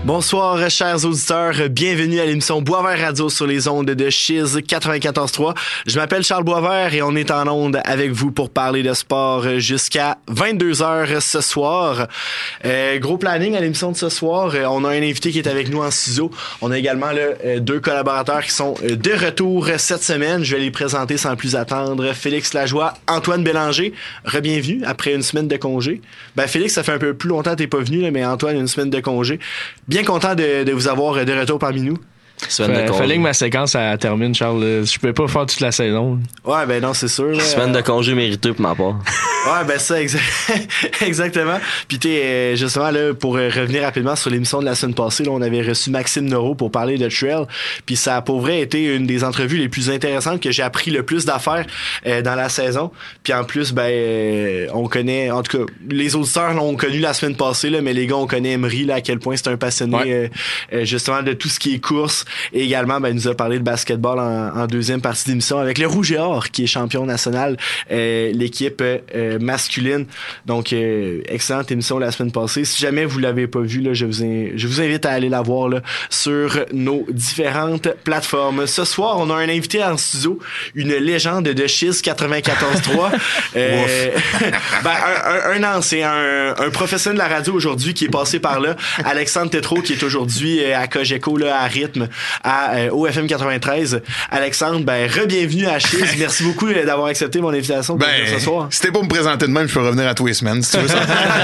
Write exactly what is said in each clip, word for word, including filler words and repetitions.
Bonsoir, chers auditeurs. Bienvenue à l'émission Boisvert Radio sur les ondes de Chiz quatre-vingt-quatorze trois. Je m'appelle Charles Boisvert et on est en ondes avec vous pour parler de sport jusqu'à vingt-deux heures ce soir. Euh, gros planning à l'émission de ce soir. Euh, on a un invité qui est avec nous en studio. On a également là, euh, deux collaborateurs qui sont euh, de retour cette semaine. Je vais les présenter sans plus attendre. Félix Lajoie, Antoine Bélanger. Re-bienvenue après une semaine de congé. Ben Félix, ça fait un peu plus longtemps que t'es pas venu, là, mais Antoine, une semaine de congé. Bien content de, de vous avoir de retour parmi nous. Semaine de fallait que ma séquence elle termine, Charles. Je peux pas faire toute la saison. Ouais, ben non, c'est sûr. Là, Semaine euh... de congé mériteux pour ma part. Ouais, ben ça, exa... exactement. Puis t'es euh, justement là pour euh, revenir rapidement sur l'émission de la semaine passée, là, on avait reçu Maxime Noro pour parler de trail. Puis ça a pour vrai été une des entrevues les plus intéressantes que j'ai appris le plus d'affaires euh, dans la saison. Puis en plus, ben euh, on connaît, en tout cas, les auditeurs l'ont connu la semaine passée, là, mais les gars, on connaît Emery là à quel point c'est un passionné ouais. euh, euh, justement de tout ce qui est course. Et également, ben, il nous a parlé de basketball en, en deuxième partie d'émission avec le Rouge et Or, qui est champion national, euh, l'équipe euh, masculine. Donc, euh, excellente émission la semaine passée. Si jamais vous l'avez pas vue, là, je vous, in- je vous invite à aller la voir là, sur nos différentes plateformes. Ce soir, on a un invité en studio, une légende de Chiz quatre-vingt-quatorze trois. euh, ben, un, un, un ancien, un, un professionnel de la radio aujourd'hui qui est passé par là. Alexandre Tétrault, qui est aujourd'hui à Cogeco, là, à Rythme, à euh, O F M quatre-vingt-treize. Alexandre, ben, re-bienvenue à Chiz. Merci beaucoup d'avoir accepté mon invitation pour ben, ce soir. C'était pour me présenter de même, je peux revenir à tous les semaines, si tu veux. Ça,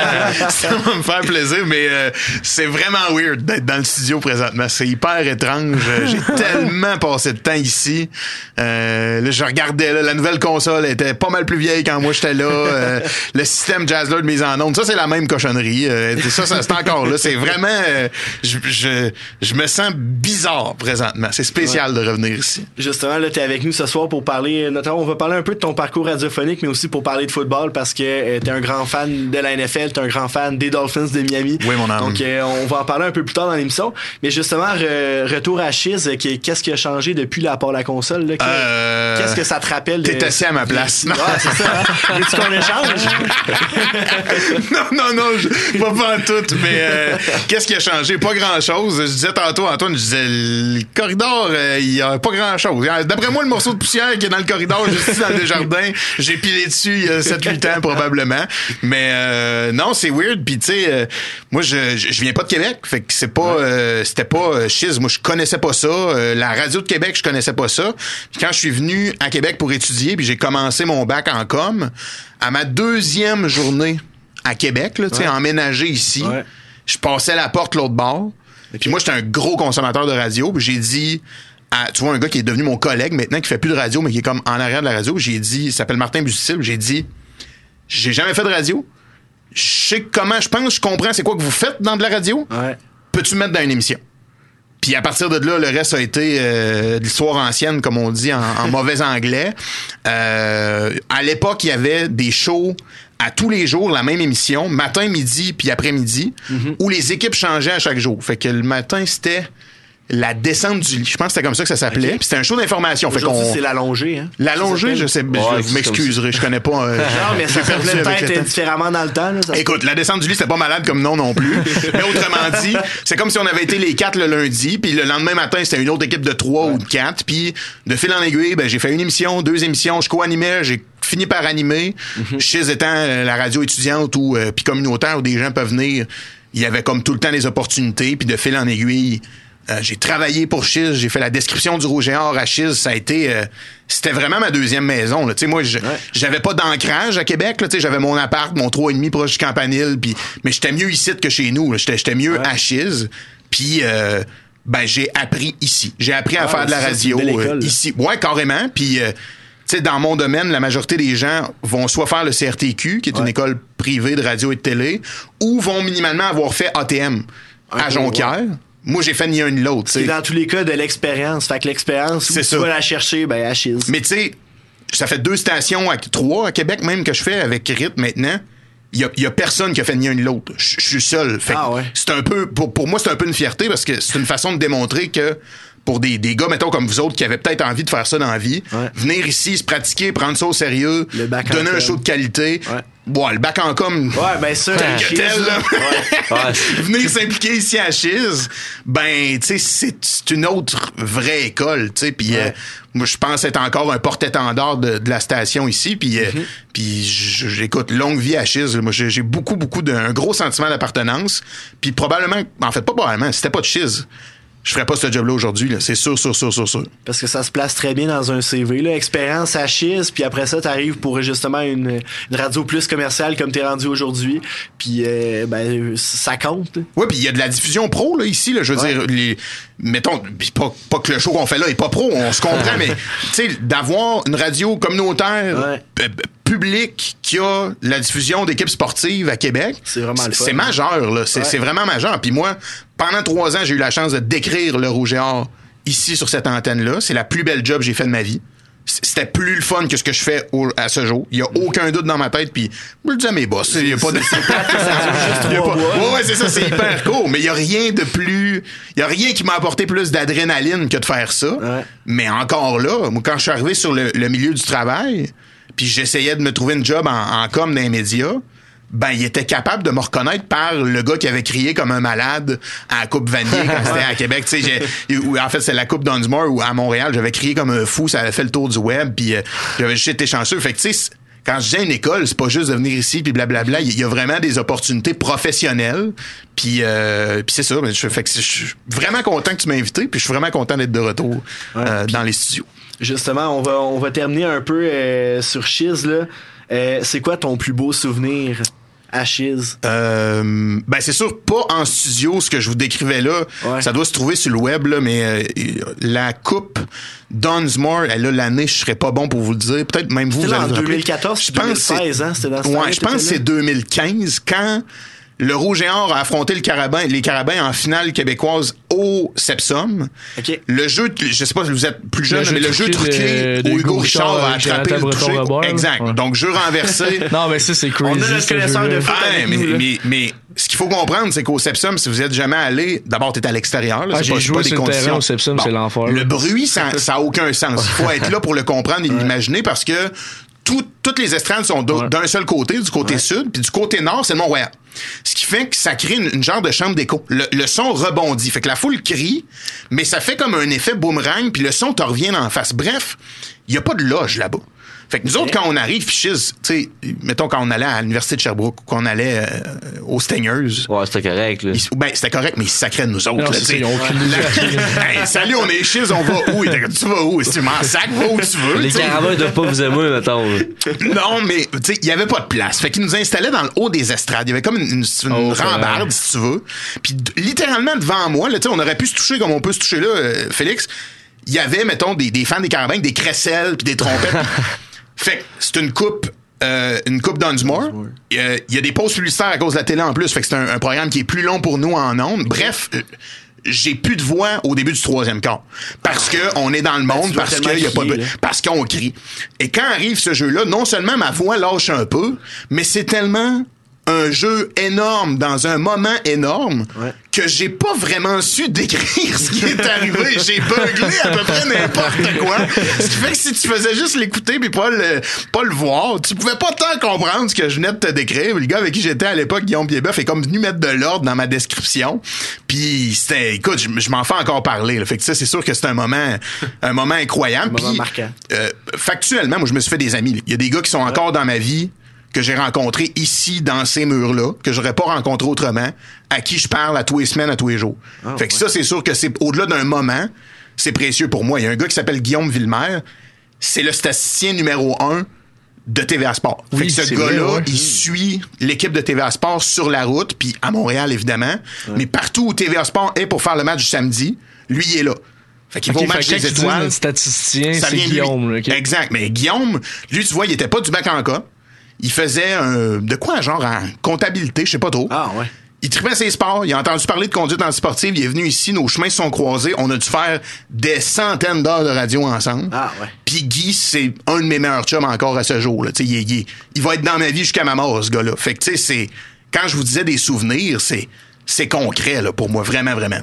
ça va me faire plaisir, mais euh, c'est vraiment weird d'être dans le studio présentement. C'est hyper étrange. J'ai tellement passé de temps ici. Euh, là, je regardais, là, la nouvelle console était pas mal plus vieille quand moi j'étais là. Euh, le système Jazzler de mise en onde, ça, c'est la même cochonnerie. Euh, ça, ça, c'est encore là. C'est vraiment... Euh, je, je, je me sens bizarre présentement. C'est spécial ouais. de revenir ici. Justement, là, t'es avec nous ce soir pour parler, notamment, on va parler un peu de ton parcours radiophonique, mais aussi pour parler de football, parce que euh, t'es un grand fan de la N F L, t'es un grand fan des Dolphins de Miami. Oui, mon âme. Donc, euh, on va en parler un peu plus tard dans l'émission. Mais justement, re- retour à Chiz, qu'est-ce qui a changé depuis là, à part la console? Là, euh... Qu'est-ce que ça te rappelle? De... T'es assis à ma place. Ouais, c'est ça. Hein? Veux-tu qu'on échange? non, non, non, je, pas pas en tout, mais euh, qu'est-ce qui a changé? Pas grand-chose. Je disais tantôt, Antoine, je disais, le corridor, euh, il y a pas grand-chose. D'après moi, le morceau de poussière qui est dans le corridor, juste ici dans le jardin, j'ai pilé dessus il y a sept huit ans, probablement. Mais euh, non, c'est weird. Puis tu sais, euh, moi, je, je viens pas de Québec, fait que c'est pas, euh, c'était pas euh, Chiz. Moi, je connaissais pas ça. Euh, la radio de Québec, je connaissais pas ça. Puis quand je suis venu à Québec pour étudier, puis j'ai commencé mon bac en com, à ma deuxième journée à Québec, là, tu sais, ouais. emménagé ici, ouais. je passais la porte l'autre bord. Okay. Puis moi, j'étais un gros consommateur de radio. Puis j'ai dit, à, tu vois, un gars qui est devenu mon collègue maintenant, qui fait plus de radio, mais qui est comme en arrière de la radio. J'ai dit, il s'appelle Martin Busutil. J'ai dit, j'ai jamais fait de radio. Je sais comment, je pense, je comprends c'est quoi que vous faites dans de la radio. Ouais. Peux-tu me mettre dans une émission? Puis à partir de là, le reste a été euh, de l'histoire ancienne, comme on dit en, en mauvais anglais. Euh, à l'époque, il y avait des shows à tous les jours, la même émission, matin, midi, puis après-midi, mm-hmm. où les équipes changeaient à chaque jour. Fait que le matin, c'était la descente du lit. Je pense que c'était comme ça que ça s'appelait. Okay. Puis c'était un show d'information. Fait qu'on... c'est l'allongé, hein? L'allongé, je sais, ouais, je vous m'excuserez, je connais pas. Euh, non, mais ça s'appelait peut-être différemment dans le temps. Là, ça Écoute, la descente du lit, c'était pas malade comme nom non plus. Mais autrement dit, c'est comme si on avait été les quatre le lundi, puis le lendemain matin, c'était une autre équipe de trois ouais. ou de quatre. Puis de fil en aiguille, ben j'ai fait une émission, deux émissions, je co-animais, j'ai fini par animer. Mm-hmm. Chiz étant euh, la radio étudiante ou euh, puis communautaire où des gens peuvent venir, il y avait comme tout le temps des opportunités, puis de fil en aiguille. Euh, j'ai travaillé pour Chiz, j'ai fait la description du Rouge et Or à Chiz, ça a été euh, c'était vraiment ma deuxième maison là. Tu sais, moi je, ouais. j'avais pas d'ancrage à Québec là, tu sais, j'avais mon appart, mon trois et demi proche du Campanile, puis mais j'étais mieux ici que chez nous, là. J'étais j'étais mieux ouais. à Chiz. Puis euh, ben j'ai appris ici. J'ai appris à ah, faire de la radio de euh, ici. Ouais, carrément, puis euh, tu sais, dans mon domaine, la majorité des gens vont soit faire le C R T Q, qui est ouais. une école privée de radio et de télé, ou vont minimalement avoir fait A T M okay, à Jonquière. Ouais. Moi, j'ai fait ni un ni l'autre. C'est dans tous les cas de l'expérience. Fait que l'expérience, où tu ça. vas la chercher, ben, à Chiz. Mais tu sais, ça fait deux stations, à, trois à Québec même que je fais avec Rythme maintenant. Il y a, y a personne qui a fait ni un ni l'autre. Je suis seul. Fait ah ouais. C'est un peu, pour, pour moi, c'est un peu une fierté parce que c'est une façon de démontrer que pour des, des gars, mettons, comme vous autres, qui avaient peut-être envie de faire ça dans la vie, ouais. venir ici, se pratiquer, prendre ça au sérieux, donner un show de qualité. Ouais. Bon, le bac en com. Ouais, ben ça, tel que Chiz, tel, là. Ouais. Venir s'impliquer ici à Chiz, ben, tu sais, c'est, c'est une autre vraie école, tu sais. Puis Ouais. euh, moi, je pense être encore un porte-étendard de, de la station ici. Puis, euh, Mm-hmm. puis j'écoute longue vie à Chiz. Moi, j'ai, j'ai beaucoup, beaucoup d'un gros sentiment d'appartenance. Puis probablement, en fait, pas probablement, si c'était pas de Chiz, je ferais pas ce job-là aujourd'hui, là. C'est sûr, sûr, sûr, sûr, sûr. Parce que ça se place très bien dans un C V, là. Expérience à Chiz, puis après ça, t'arrives pour justement une, une radio plus commerciale comme t'es rendu aujourd'hui. Puis, euh, ben, ça compte. Oui, puis il y a de la diffusion pro, là, ici, là. Je veux Ouais. dire, les, mettons, pis pas, pas que le show qu'on fait là est pas pro, on se comprend, mais, tu sais, d'avoir une radio communautaire, Ouais. p- p- publique, qui a la diffusion d'équipes sportives à Québec, C'est vraiment le fun. c'est majeur, là. C'est, Ouais. c'est vraiment majeur. Puis moi, pendant trois ans, j'ai eu la chance de décrire le Rouge et Or ici sur cette antenne-là. C'est la plus belle job que j'ai fait de ma vie. C'était plus le fun que ce que je fais au- à ce jour. Il y a aucun doute dans ma tête, puis je le dis à mes boss. Il y a pas de... Il y a pas- Ouais, ouais, c'est ça, c'est hyper cool. Mais il y a rien de plus... Il y a rien qui m'a apporté plus d'adrénaline que de faire ça. Ouais. Mais encore là, moi, quand je suis arrivé sur le, le milieu du travail, puis j'essayais de me trouver une job en, en com dans les médias, ben, il était capable de me reconnaître par le gars qui avait crié comme un malade à la Coupe Vanier quand c'était à Québec. Tu sais, j'ai- ou en fait, c'est la Coupe Dunsmore où à Montréal, j'avais crié comme un fou, ça avait fait le tour du web, puis euh, j'avais juste été chanceux. Fait que, tu sais, quand je dis une école, c'est pas juste de venir ici puis blablabla. Il y a vraiment des opportunités professionnelles. Puis, euh, puis c'est ça. Mais je, fait que je suis vraiment content que tu m'aies invité. Puis je suis vraiment content d'être de retour euh, dans les studios. Justement, on va, on va terminer un peu euh, sur Chiz, là. Euh, c'est quoi ton plus beau souvenir à Chiz? Euh, ben c'est sûr pas en studio ce que je vous décrivais là. Ouais. Ça doit se trouver sur le web là, mais euh, la coupe Dunsmore, elle a l'année, je serais pas bon pour vous le dire. Peut-être même vous, C'était vous là allez en vous rappeler. deux mille quatorze, Je pense deux mille seize, hein? C'était dans ce Ouais, temps-là, je pense que t'étais c'est là? deux mille quinze quand le Rouge et Or a affronté le Carabin, les Carabins en finale québécoise au Sepsum. OK. Le jeu, de- je sais pas si vous êtes plus jeune, Le jeu mais le jeu truqué truqué de- de où Hugo Hugo Richard Richard a avec attrapé Jonathan le touché. Breton-Robert, là. Exact. Ouais. Donc jeu renversé. Non, mais ça, c'est crazy. On a notre ce connaisseur jeu-là. de foot. Ah, avec mais, nous, là. mais, mais ce qu'il faut comprendre, c'est qu'au Sepsum, si vous êtes jamais allé, d'abord, t'es à l'extérieur. Là, Ah, c'est j'ai pas, c'est joué pas des sur le conditions. terrain au Sepsum, c'est l'enfer, Le là. bruit, ça n'a aucun sens. Il faut être là pour le comprendre et l'imaginer parce que tout- toutes les estrades sont d'au- Ouais. d'un seul côté, du côté sud, puis du côté nord, c'est le Mont-Royal. Ce qui fait que ça crée une, une genre de chambre d'écho. Le, le son rebondit. Fait que la foule crie, mais ça fait comme un effet boomerang, puis le son te revient en face. Bref, il n'y a pas de loge là-bas. Fait que nous autres, quand on arrive, Chiz, tu sais, mettons quand on allait à l'Université de Sherbrooke ou qu'on allait euh, aux Stingers, Ouais, c'était correct, là. ils- ben, c'était correct, mais ils se sacraient de nous autres. Non, là, c'est tu ça, sais. ils ont aucune La- Hey, salut, on est Chiz, on va où? Il était comme, tu vas où? Si tu m'en sac, va où tu veux. Les tu sais. carabins doivent pas vous aimer, mettons. là. Non, mais tu sais, il y avait pas de place. Fait qu'ils nous installaient dans le haut des estrades. Il y avait comme une, une- une Oh, c'est rambarde, vrai. si tu veux. Puis d- littéralement devant moi, là, tu sais, on aurait pu se toucher comme on peut se toucher là, euh, Félix. Il y avait, mettons, des, des fans des Carabins, des crécelles puis des trompettes. Fait que c'est une coupe. Euh, une coupe Dunsmore. Il y a- il y a des pauses publicitaires à cause de la télé en plus. Fait que c'est un, un programme qui est plus long pour nous en ondes. Bref, euh, j'ai plus de voix au début du troisième quart. Parce que on est dans le monde, tu vas parce tellement qu'il y a pas de, crier, là. parce qu'on crie. Et quand arrive ce jeu-là, non seulement ma voix lâche un peu, mais c'est tellement un jeu énorme dans un moment énorme Ouais. que j'ai pas vraiment su décrire ce qui est arrivé. J'ai beuglé à peu près n'importe quoi. Ce qui fait que si tu faisais juste l'écouter puis pas le, pas le voir, tu pouvais pas tant comprendre ce que je venais de te décrire. Le gars avec qui j'étais à l'époque, Guillaume Piedboeuf, est comme venu mettre de l'ordre dans ma description. Puis c'était, écoute, je, je m'en fais encore parler. Là. Fait que ça, c'est sûr que c'est un moment, un moment incroyable. Un moment Puis, marquant. euh, factuellement, moi, je me suis fait des amis. Il y a des gars qui sont encore dans ma vie que j'ai rencontrés ici, dans ces murs-là, que j'aurais pas rencontré autrement, à qui je parle à tous les semaines, à tous les jours. Ah, fait que ouais. ça, c'est sûr que c'est au-delà d'un moment, c'est précieux pour moi. Il y a un gars qui s'appelle Guillaume Villemer, c'est le statisticien numéro un de T V A Sport. Oui, fait que ce c'est gars-là, vrai, ouais. il suit l'équipe de T V A Sport sur la route, puis à Montréal, évidemment. Mais partout où T V A Sport est pour faire le match du samedi, lui, il est là. Fait qu'il Ok, va au fait match que quand des tu dis étoiles. notre statisticien, Ça c'est vient de lui. Guillaume. là, ok? Exact. Mais Guillaume, lui, tu vois, il était pas du bac en cas. Il faisait un, de quoi, genre en comptabilité, je sais pas trop. Ah, ouais. Il tripait ses sports, il a entendu parler de conduite antisportive, il est venu ici, nos chemins se sont croisés, on a dû faire des centaines d'heures de radio ensemble. Ah, ouais. Puis Guy, c'est un de mes meilleurs chums encore à ce jour. Là. Tu sais, Il, est- il est- il va être dans ma vie jusqu'à ma mort, ce gars-là. Fait que, tu sais, c'est. Quand je vous disais des souvenirs, c'est, c'est concret là, pour moi, vraiment, vraiment.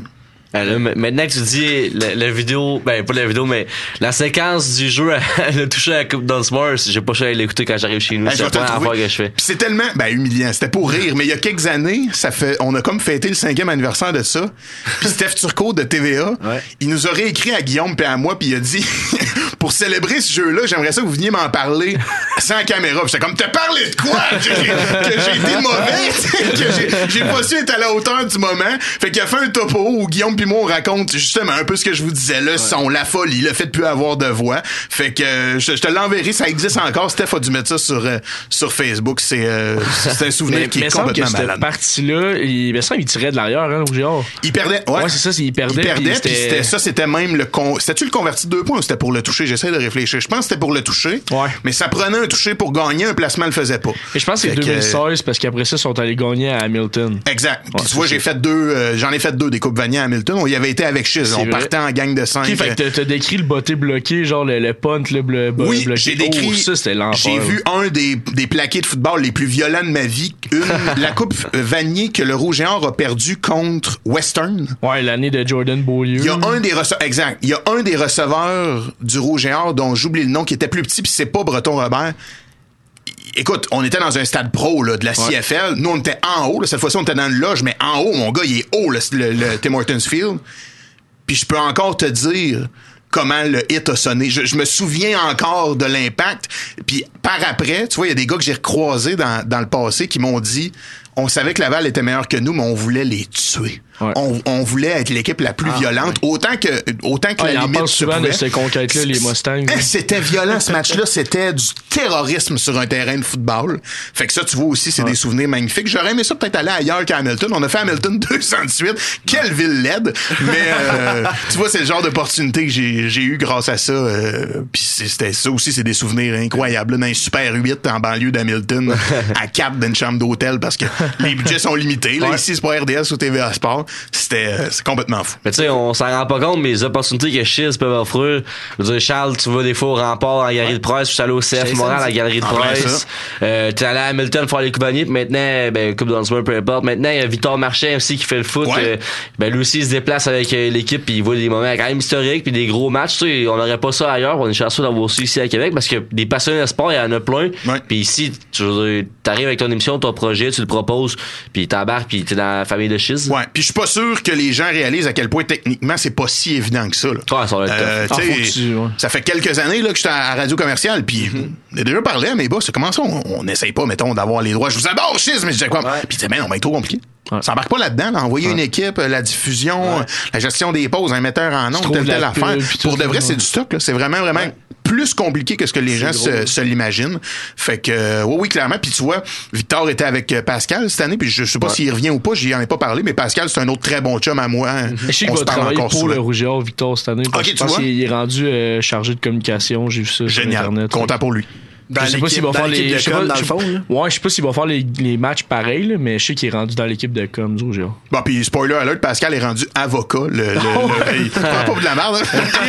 Ah, là, maintenant que tu dis la, la vidéo, ben pas la vidéo, mais la séquence du jeu, elle a touché à la Coupe Dunsmore, j'ai pas cher à l'écouter quand j'arrive chez nous. Hey, c'est la première fois que je fais. Puis c'est tellement ben, humiliant. C'était pour rire, mais il y a quelques années, ça fait, on a comme fêté le cinquième anniversaire de ça. Puis Steph Turcot de T V A, ouais. il nous aurait écrit à Guillaume puis à moi, puis il a dit pour célébrer ce jeu-là, j'aimerais ça que vous veniez m'en parler sans caméra. Puis j'étais comme, t'as parlé de quoi? Que j'ai, que j'ai été mauvais, que j'ai, j'ai pas su être à la hauteur du moment. Fait qu'il a fait un topo où Guillaume puis moi on raconte justement un peu ce que je vous disais, le ouais. son, la folie, le fait de plus avoir de voix. Fait que euh, je, je te l'enverrai, ça existe encore. Steph a dû mettre ça sur euh, sur Facebook. C'est euh, c'est un souvenir mais, qui mais est complètement que malade. Cette partie-là, il me semble il tirait de l'arrière, hein, au Géant. Il perdait. Ouais, ouais c'est ça, c'est, il perdait. Il perdait, puis puis c'était... c'était ça, c'était même le con. C'était-tu le converti de deux points ou c'était pour le toucher? J'essaie de réfléchir. Je pense que c'était pour le toucher. Ouais. Mais ça prenait un toucher pour gagner, un placement le faisait pas. Et je pense que c'est deux mille seize que... parce qu'après ça, ils sont allés gagner à Hamilton. Exact. Ouais, puis tu vois, j'ai fait deux, euh, j'en ai fait deux des Coupes Vanier à Hamilton. On y avait été avec Chiz. On vrai. partait en gang de cinq. Okay, fait que t'as, t'as décrit le botté bloqué, genre le, le punt, le bleu, oui, bloqué. j'ai décrit. Oh, ça, c'était l'enfer. J'ai vu un des, des plaqués de football les plus violents de ma vie. Une, la Coupe Vanier que le Rouge et Or a perdu contre Western. Ouais, l'année de Jordan Beaulieu. Il y a un des receveurs, exact. Il y a un des receveurs du Rouge et Or dont j'oublie le nom, qui était plus petit, puis c'est pas Breton Robert. Écoute, on était dans un stade pro là, de la ouais. C F L. Nous, on était en haut. Là. Cette fois-ci, on était dans le loge, mais en haut, mon gars, il est haut, le, le, le Tim Hortons Field. Puis je peux encore te dire comment le hit a sonné. Je, je me souviens encore de l'impact. Puis par après, tu vois, il y a des gars que j'ai recroisés dans, dans le passé qui m'ont dit on savait que Laval était meilleur que nous, mais on voulait les tuer. Ouais. On, on voulait être l'équipe la plus ah, violente, ouais. autant que autant que ah, la limite. On parle souvent pouvait. de ces conquêtes-là, les Mustangs. C'était violent, ce match-là. C'était du terrorisme sur un terrain de football. Fait que ça, tu vois aussi, c'est ouais. des souvenirs magnifiques. J'aurais aimé ça peut-être aller ailleurs qu'à Hamilton. On a fait Hamilton deux cent dix-huit. Quelle ville laide! Mais euh, tu vois, c'est le genre d'opportunité que j'ai, j'ai eu grâce à ça. Euh, Puis c'était ça aussi, c'est des souvenirs incroyables. Là, dans un Super huit en banlieue d'Hamilton, à quatre d'une chambre d'hôtel, parce que les budgets sont limités. Là, ouais. Ici, c'est pas R D S ou T V A Sport. C'était euh, c'est complètement fou. Mais tu sais, on s'en rend pas compte, mais les opportunités que Chiz peuvent offrir. Je veux dire, Charles, tu vas des fois au Rempart en galerie de presse, tu es allé au C F Montréal à la galerie de presse. Euh, tu es allé à Hamilton faire les Coupe Vanier, puis maintenant, ben, Coupe Dunsmore, peu importe. Maintenant, il y a Victor Marchand aussi qui fait le foot. Ouais. Euh, ben, lui aussi, il se déplace avec euh, l'équipe, puis il voit des moments quand même historiques, puis des gros matchs. Tu sais, on n'aurait pas ça ailleurs. On est chanceux d'avoir ça ici à Québec, parce que des passionnés de sport, il y en a plein. Ouais. Puis ici, tu arrives avec ton émission, ton projet, tu le proposes, puis t'embarques, puis t'es dans la famille de Chiz. Ouais. Puis je suis pas sûr que les gens réalisent à quel point techniquement c'est pas si évident que ça. Là. Ouais, ça va être euh, ah, tu, ouais. Ça fait quelques années là, que j'étais à Radio Commerciale, puis mm-hmm. on a déjà parlé à mes boss. Comment ça, on n'essaye pas, mettons, d'avoir les droits. Je vous adore, Chiz, mais je disais quoi? Ouais. Puis tu ben non, ben trop compliqué. Ouais. Ça embarque pas là-dedans, là, envoyer ouais. une équipe, la diffusion, ouais. la gestion des pauses, un metteur en nom, telle telle affaire. Pour de vrai, ouais. c'est du stock. Là. C'est vraiment, vraiment ouais. plus compliqué que ce que les c'est gens se, se l'imaginent. Fait que, euh, oui, oui, clairement. Puis tu vois, Victor était avec Pascal cette année, puis je sais pas ouais. s'il revient ou pas, j'y en ai pas parlé, mais Pascal, c'est un autre très bon chum à moi. Mm-hmm. Je sais qu'il va travailler pour souvent. Le Rouge et Or, Victor, cette année. Okay, je pense qu'il est rendu euh, chargé de communication, j'ai vu ça Génial. Sur Internet. Content pour lui. Dans je sais pas s'il va faire les. Je sais pas, dans le fond, là. Ouais, je sais pas s'il va faire les, les matchs pareils, là, mais je sais qu'il est rendu dans l'équipe de com du Rouge. Bon, puis spoiler alert, Pascal est rendu avocat. Le, le, oh. le, il prend pas de la merde.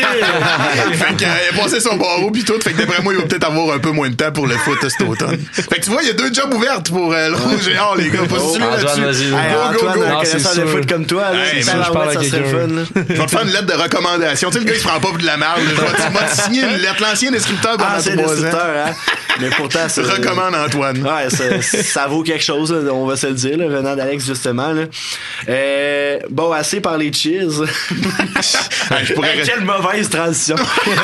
Hein? Fait qu'il a passé son barreau puis tout. Fait que d'après moi, il va peut-être avoir un peu moins de temps pour le foot cet automne. Fait que tu vois, il y a deux jobs ouverts pour euh, le Rouge et Or, les gars. Postulez oh, là-dessus. Hey, go, go, go. Un connaisseur de foot comme toi, là, hey, ça, je parle à quelqu'un. Je vais te faire une lettre de recommandation. Tu sais, le gars qui prend pas de la merde. Je vais te signer une lettre. L'ancien descripteur pendant trois ans. Mais pourtant, je recommande Antoine. Ouais, ça, ça vaut quelque chose, là, on va se le dire, là, venant d'Alex, justement. Là. Euh, bon, assez parlé de cheese. Hey, je pourrais... Quelle mauvaise transition.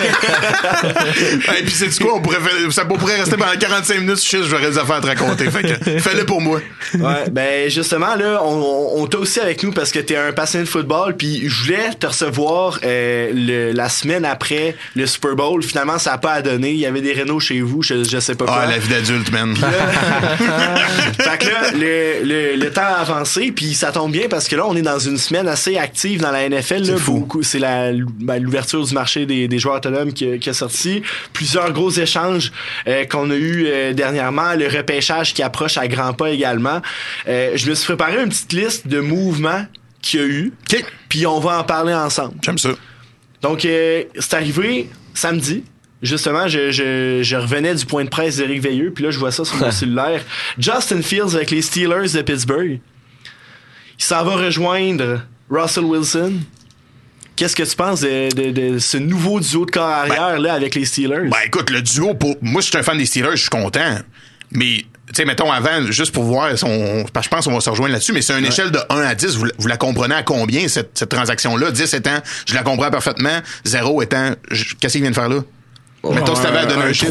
Et puis, c'est quoi, on pourrait faire... ça pourrait rester pendant quarante-cinq minutes sur cheese, j'aurais des affaires à te raconter. Fait que, fais-le pour moi. Ouais, ben, justement, là, on, on t'a aussi avec nous parce que t'es un passionné de football, puis je voulais te recevoir euh, le, la semaine après le Super Bowl. Finalement, ça n'a pas à donner. Il y avait des rénaux chez vous, je, je sais pas quoi. Ah, la vie d'adulte, man. Fait que là, le, le, le temps a avancé, puis ça tombe bien parce que là, on est dans une semaine assez active dans la N F L. Là, c'est fou. Beaucoup, c'est la, ben, l'ouverture du marché des, des joueurs autonomes qui, qui a sorti. Plusieurs gros échanges euh, qu'on a eu euh, dernièrement. Le repêchage qui approche à grands pas également. Euh, je me suis préparé une petite liste de mouvements qu'il y a eu. Okay. Puis on va en parler ensemble. J'aime ça. Donc, euh, c'est arrivé samedi. Justement, je, je, je revenais du point de presse d'Éric Veilleux, puis là, je vois ça sur mon cellulaire. Justin Fields avec les Steelers de Pittsburgh. Il s'en va rejoindre Russell Wilson Qu'est-ce que tu penses de, de, de ce nouveau duo de corps arrière ben, là avec les Steelers? Ben écoute, le duo, pour moi, je suis un fan des Steelers, je suis content. Mais, tu sais, mettons avant, juste pour voir, on, je pense qu'on va se rejoindre là-dessus, mais c'est une ouais. échelle de un à dix. Vous, vous la comprenez à combien, cette, cette transaction-là? dix étant, je la comprends parfaitement. zéro étant, je, qu'est-ce qu'il vient de faire là? Oh, mettons, si t'avais à donner un chiffre.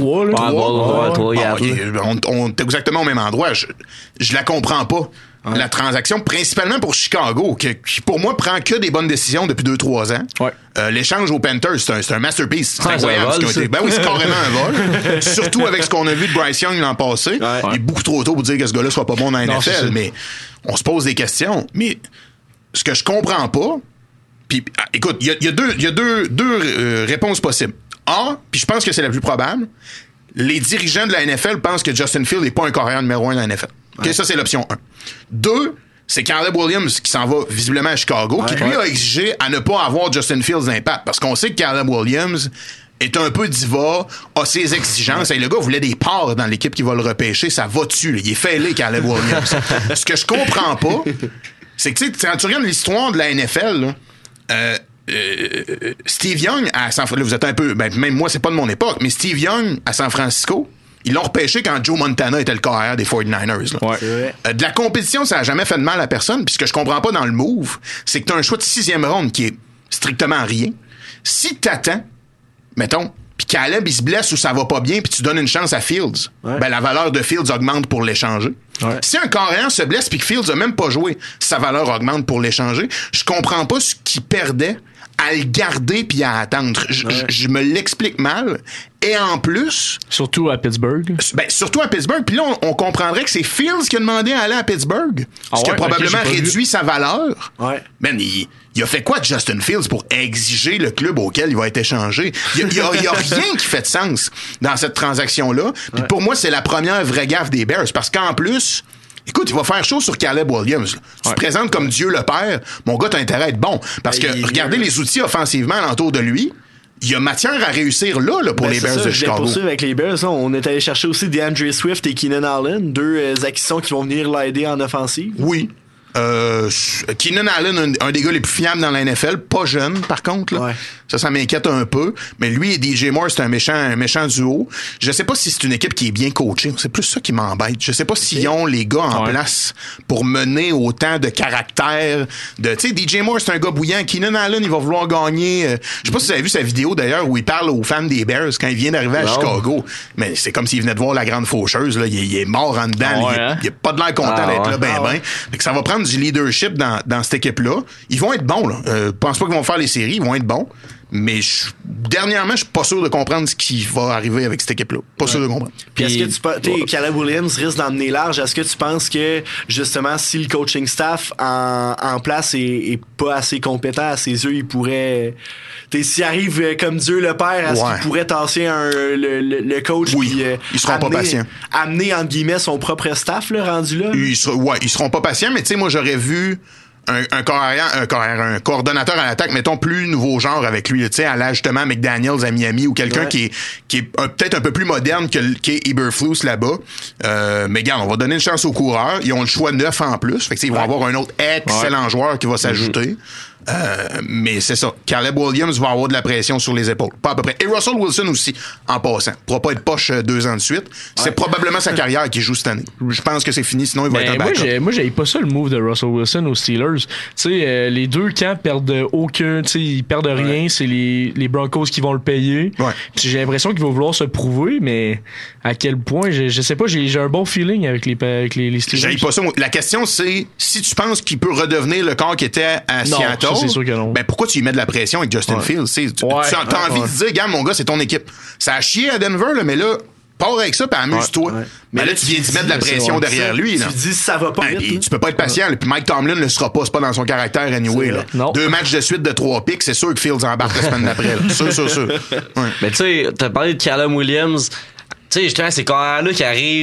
On est exactement au même endroit. Je, je la comprends pas. Ouais. La transaction, principalement pour Chicago, que, qui pour moi prend que des bonnes décisions depuis deux trois ans. Ouais. Euh, l'échange aux Panthers, c'est un, c'est un masterpiece. C'est ouais, incroyable. C'est un vol, ben oui, c'est carrément un vol. Surtout avec ce qu'on a vu de Bryce Young l'an passé. Ouais. Il est beaucoup trop tôt pour dire que ce gars-là soit pas bon dans la N F L, mais on se pose des questions. Mais ce que je comprends pas, puis écoute, il y a, y a deux, y a deux, deux euh, réponses possibles. A, puis je pense que c'est la plus probable, les dirigeants de la N F L pensent que Justin Fields n'est pas un carrière numéro un de la N F L. Okay, ouais. Ça, c'est l'option un. Deux, c'est Caleb Williams qui s'en va visiblement à Chicago, ouais, qui lui ouais. a exigé à ne pas avoir Justin Fields d'impact. Parce qu'on sait que Caleb Williams est un peu diva, a ses exigences. Ouais. Et le gars voulait des parts dans l'équipe qui va le repêcher. Ça va dessus. Là. Il est fêlé, Caleb Williams. Ce que je comprends pas, c'est que tu sais, quand tu regardes l'histoire de la N F L, là, euh, euh, Steve Young à San Francisco, vous êtes un peu, ben, même moi, c'est pas de mon époque, mais Steve Young à San Francisco, ils l'ont repêché quand Joe Montana était le carrière des forty-niners. Là. Ouais. Euh, de la compétition, ça n'a jamais fait de mal à personne. Puis ce que je comprends pas dans le move, c'est que tu as un choix de sixième ronde qui est strictement rien. Si t'attends, mettons, puis Caleb, il se blesse ou ça va pas bien, puis tu donnes une chance à Fields, ouais. ben la valeur de Fields augmente pour l'échanger. Ouais. Si un carrière se blesse puis que Fields a même pas joué, sa valeur augmente pour l'échanger. Je comprends pas ce qu'il perdait à le garder puis à attendre. Je, ouais. je me l'explique mal. Et en plus... Surtout à Pittsburgh. Ben, surtout à Pittsburgh. Puis là, on, on comprendrait que c'est Fields qui a demandé à aller à Pittsburgh. Ah ce ouais? qui a probablement okay, réduit vu. sa valeur. Ouais. Ben, il, il a fait quoi de Justin Fields pour exiger le club auquel il va être échangé? Il y a, il y a, il y a rien qui fait de sens dans cette transaction-là. Puis ouais. pour moi, c'est la première vraie gaffe des Bears. Parce qu'en plus... Écoute, il va faire chaud sur Caleb Williams. Tu ouais. te présentes comme Dieu le Père. Mon gars, t'as intérêt à être bon. Parce que, il... regardez les outils offensivement alentour de lui. Il y a matière à réussir là, là pour ben les Bears ça, de Chicago. Pour poursuivre avec les Bears, on est allé chercher aussi DeAndre Swift et Keenan Allen, deux euh, acquisitions qui vont venir l'aider en offensive. Oui. Euh, Keenan Allen, un, un des gars les plus fiables dans la N F L, pas jeune par contre là. Ouais. Ça, ça m'inquiète un peu. Mais lui et D J Moore, c'est un méchant, un méchant duo. Je sais pas si c'est une équipe qui est bien coachée. C'est plus ça qui m'embête. Je sais pas okay. s'ils ont les gars en ouais. place pour mener autant de caractère. De, tu sais, D J Moore, c'est un gars bouillant. Keenan Allen, il va vouloir gagner. Euh, je sais pas si vous avez vu sa vidéo d'ailleurs où il parle aux fans des Bears quand il vient d'arriver à non. Chicago. Mais c'est comme s'il venait de voir la grande faucheuse. Là. Il, il est mort en dedans. Ah ouais, il, hein? il a pas de l'air content ah d'être ouais. là, ben ah ben. Ouais. Fait que ça va prendre du leadership dans, dans cette équipe-là. Ils vont être bons. Là. Euh, pense pas qu'ils vont faire les séries. Ils vont être bons. Mais je, dernièrement, je suis pas sûr de comprendre ce qui va arriver avec cette équipe-là. Pas ouais. sûr de comprendre. Puis est-ce que tu penses, Caleb Williams risque d'emmener large. Est-ce que tu penses que, justement, si le coaching staff en, en place est, est pas assez compétent à ses yeux, il pourrait... S'il arrive comme Dieu le Père, est-ce ouais. qu'il pourrait tasser un, le, le, le coach oui. puis euh, ils seront amener, pas patients. Amener, entre guillemets, son propre staff là, rendu là? Ils ser, ouais, ils seront pas patients, mais tu sais, moi, j'aurais vu... Un, un, carrière, un, carrière, un coordonnateur à l'attaque, mettons, plus nouveau genre avec lui, tu sais, à l'âge justement McDaniels à Miami ou quelqu'un ouais. qui est, qui est un, peut-être un peu plus moderne que qu'est Eberflus là-bas. Euh, mais regarde, on va donner une chance aux coureurs. Ils ont le choix neuf en plus. Fait que, ils vont ouais. avoir un autre excellent ouais. joueur qui va s'ajouter. Mm-hmm. Euh, mais c'est ça. Caleb Williams va avoir de la pression sur les épaules. Pas à peu près. Et Russell Wilson aussi, en passant. Il pourra pas être poche deux ans de suite. C'est ouais. probablement sa carrière qui joue cette année. Je pense que c'est fini, sinon il va ben, être un backup. Moi, j'ai, moi, j'avais pas ça le move de Russell Wilson aux Steelers. Tu sais, euh, les deux camps perdent aucun, tu sais, ils perdent rien. Ouais. C'est les, les Broncos qui vont le payer. Ouais. J'ai l'impression qu'il va vouloir se prouver, mais à quel point, je, je sais pas, j'ai, j'ai un bon feeling avec les, avec les, les Steelers. J'ai pas ça. La question, c'est si tu penses qu'il peut redevenir le corps qui était à non, Seattle. Ça, c'est sûr que non. Ben, pourquoi tu lui mets de la pression avec Justin ouais. Fields? Tu, ouais, tu as ouais, envie ouais. de dire, regarde, mon gars, c'est ton équipe. Ça a chié à Denver, là, mais là, pars avec ça, puis amuse-toi. Ouais, ouais. Mais ben là, tu viens d'y mettre de la pression ouais, derrière ça, lui. Tu là. dis ça va pas ben, vite. Tu peux pas être patient. Puis Mike Tomlin ne le sera pas. C'est pas dans son caractère anyway. Là. Deux matchs de suite de trois pics, c'est sûr que Fields embarque la semaine d'après. Sûr, sûr, sûr. Ouais. Mais tu sais, t'as parlé de Caleb Williams. Tu sais, justement, ces carrières-là qui arrivent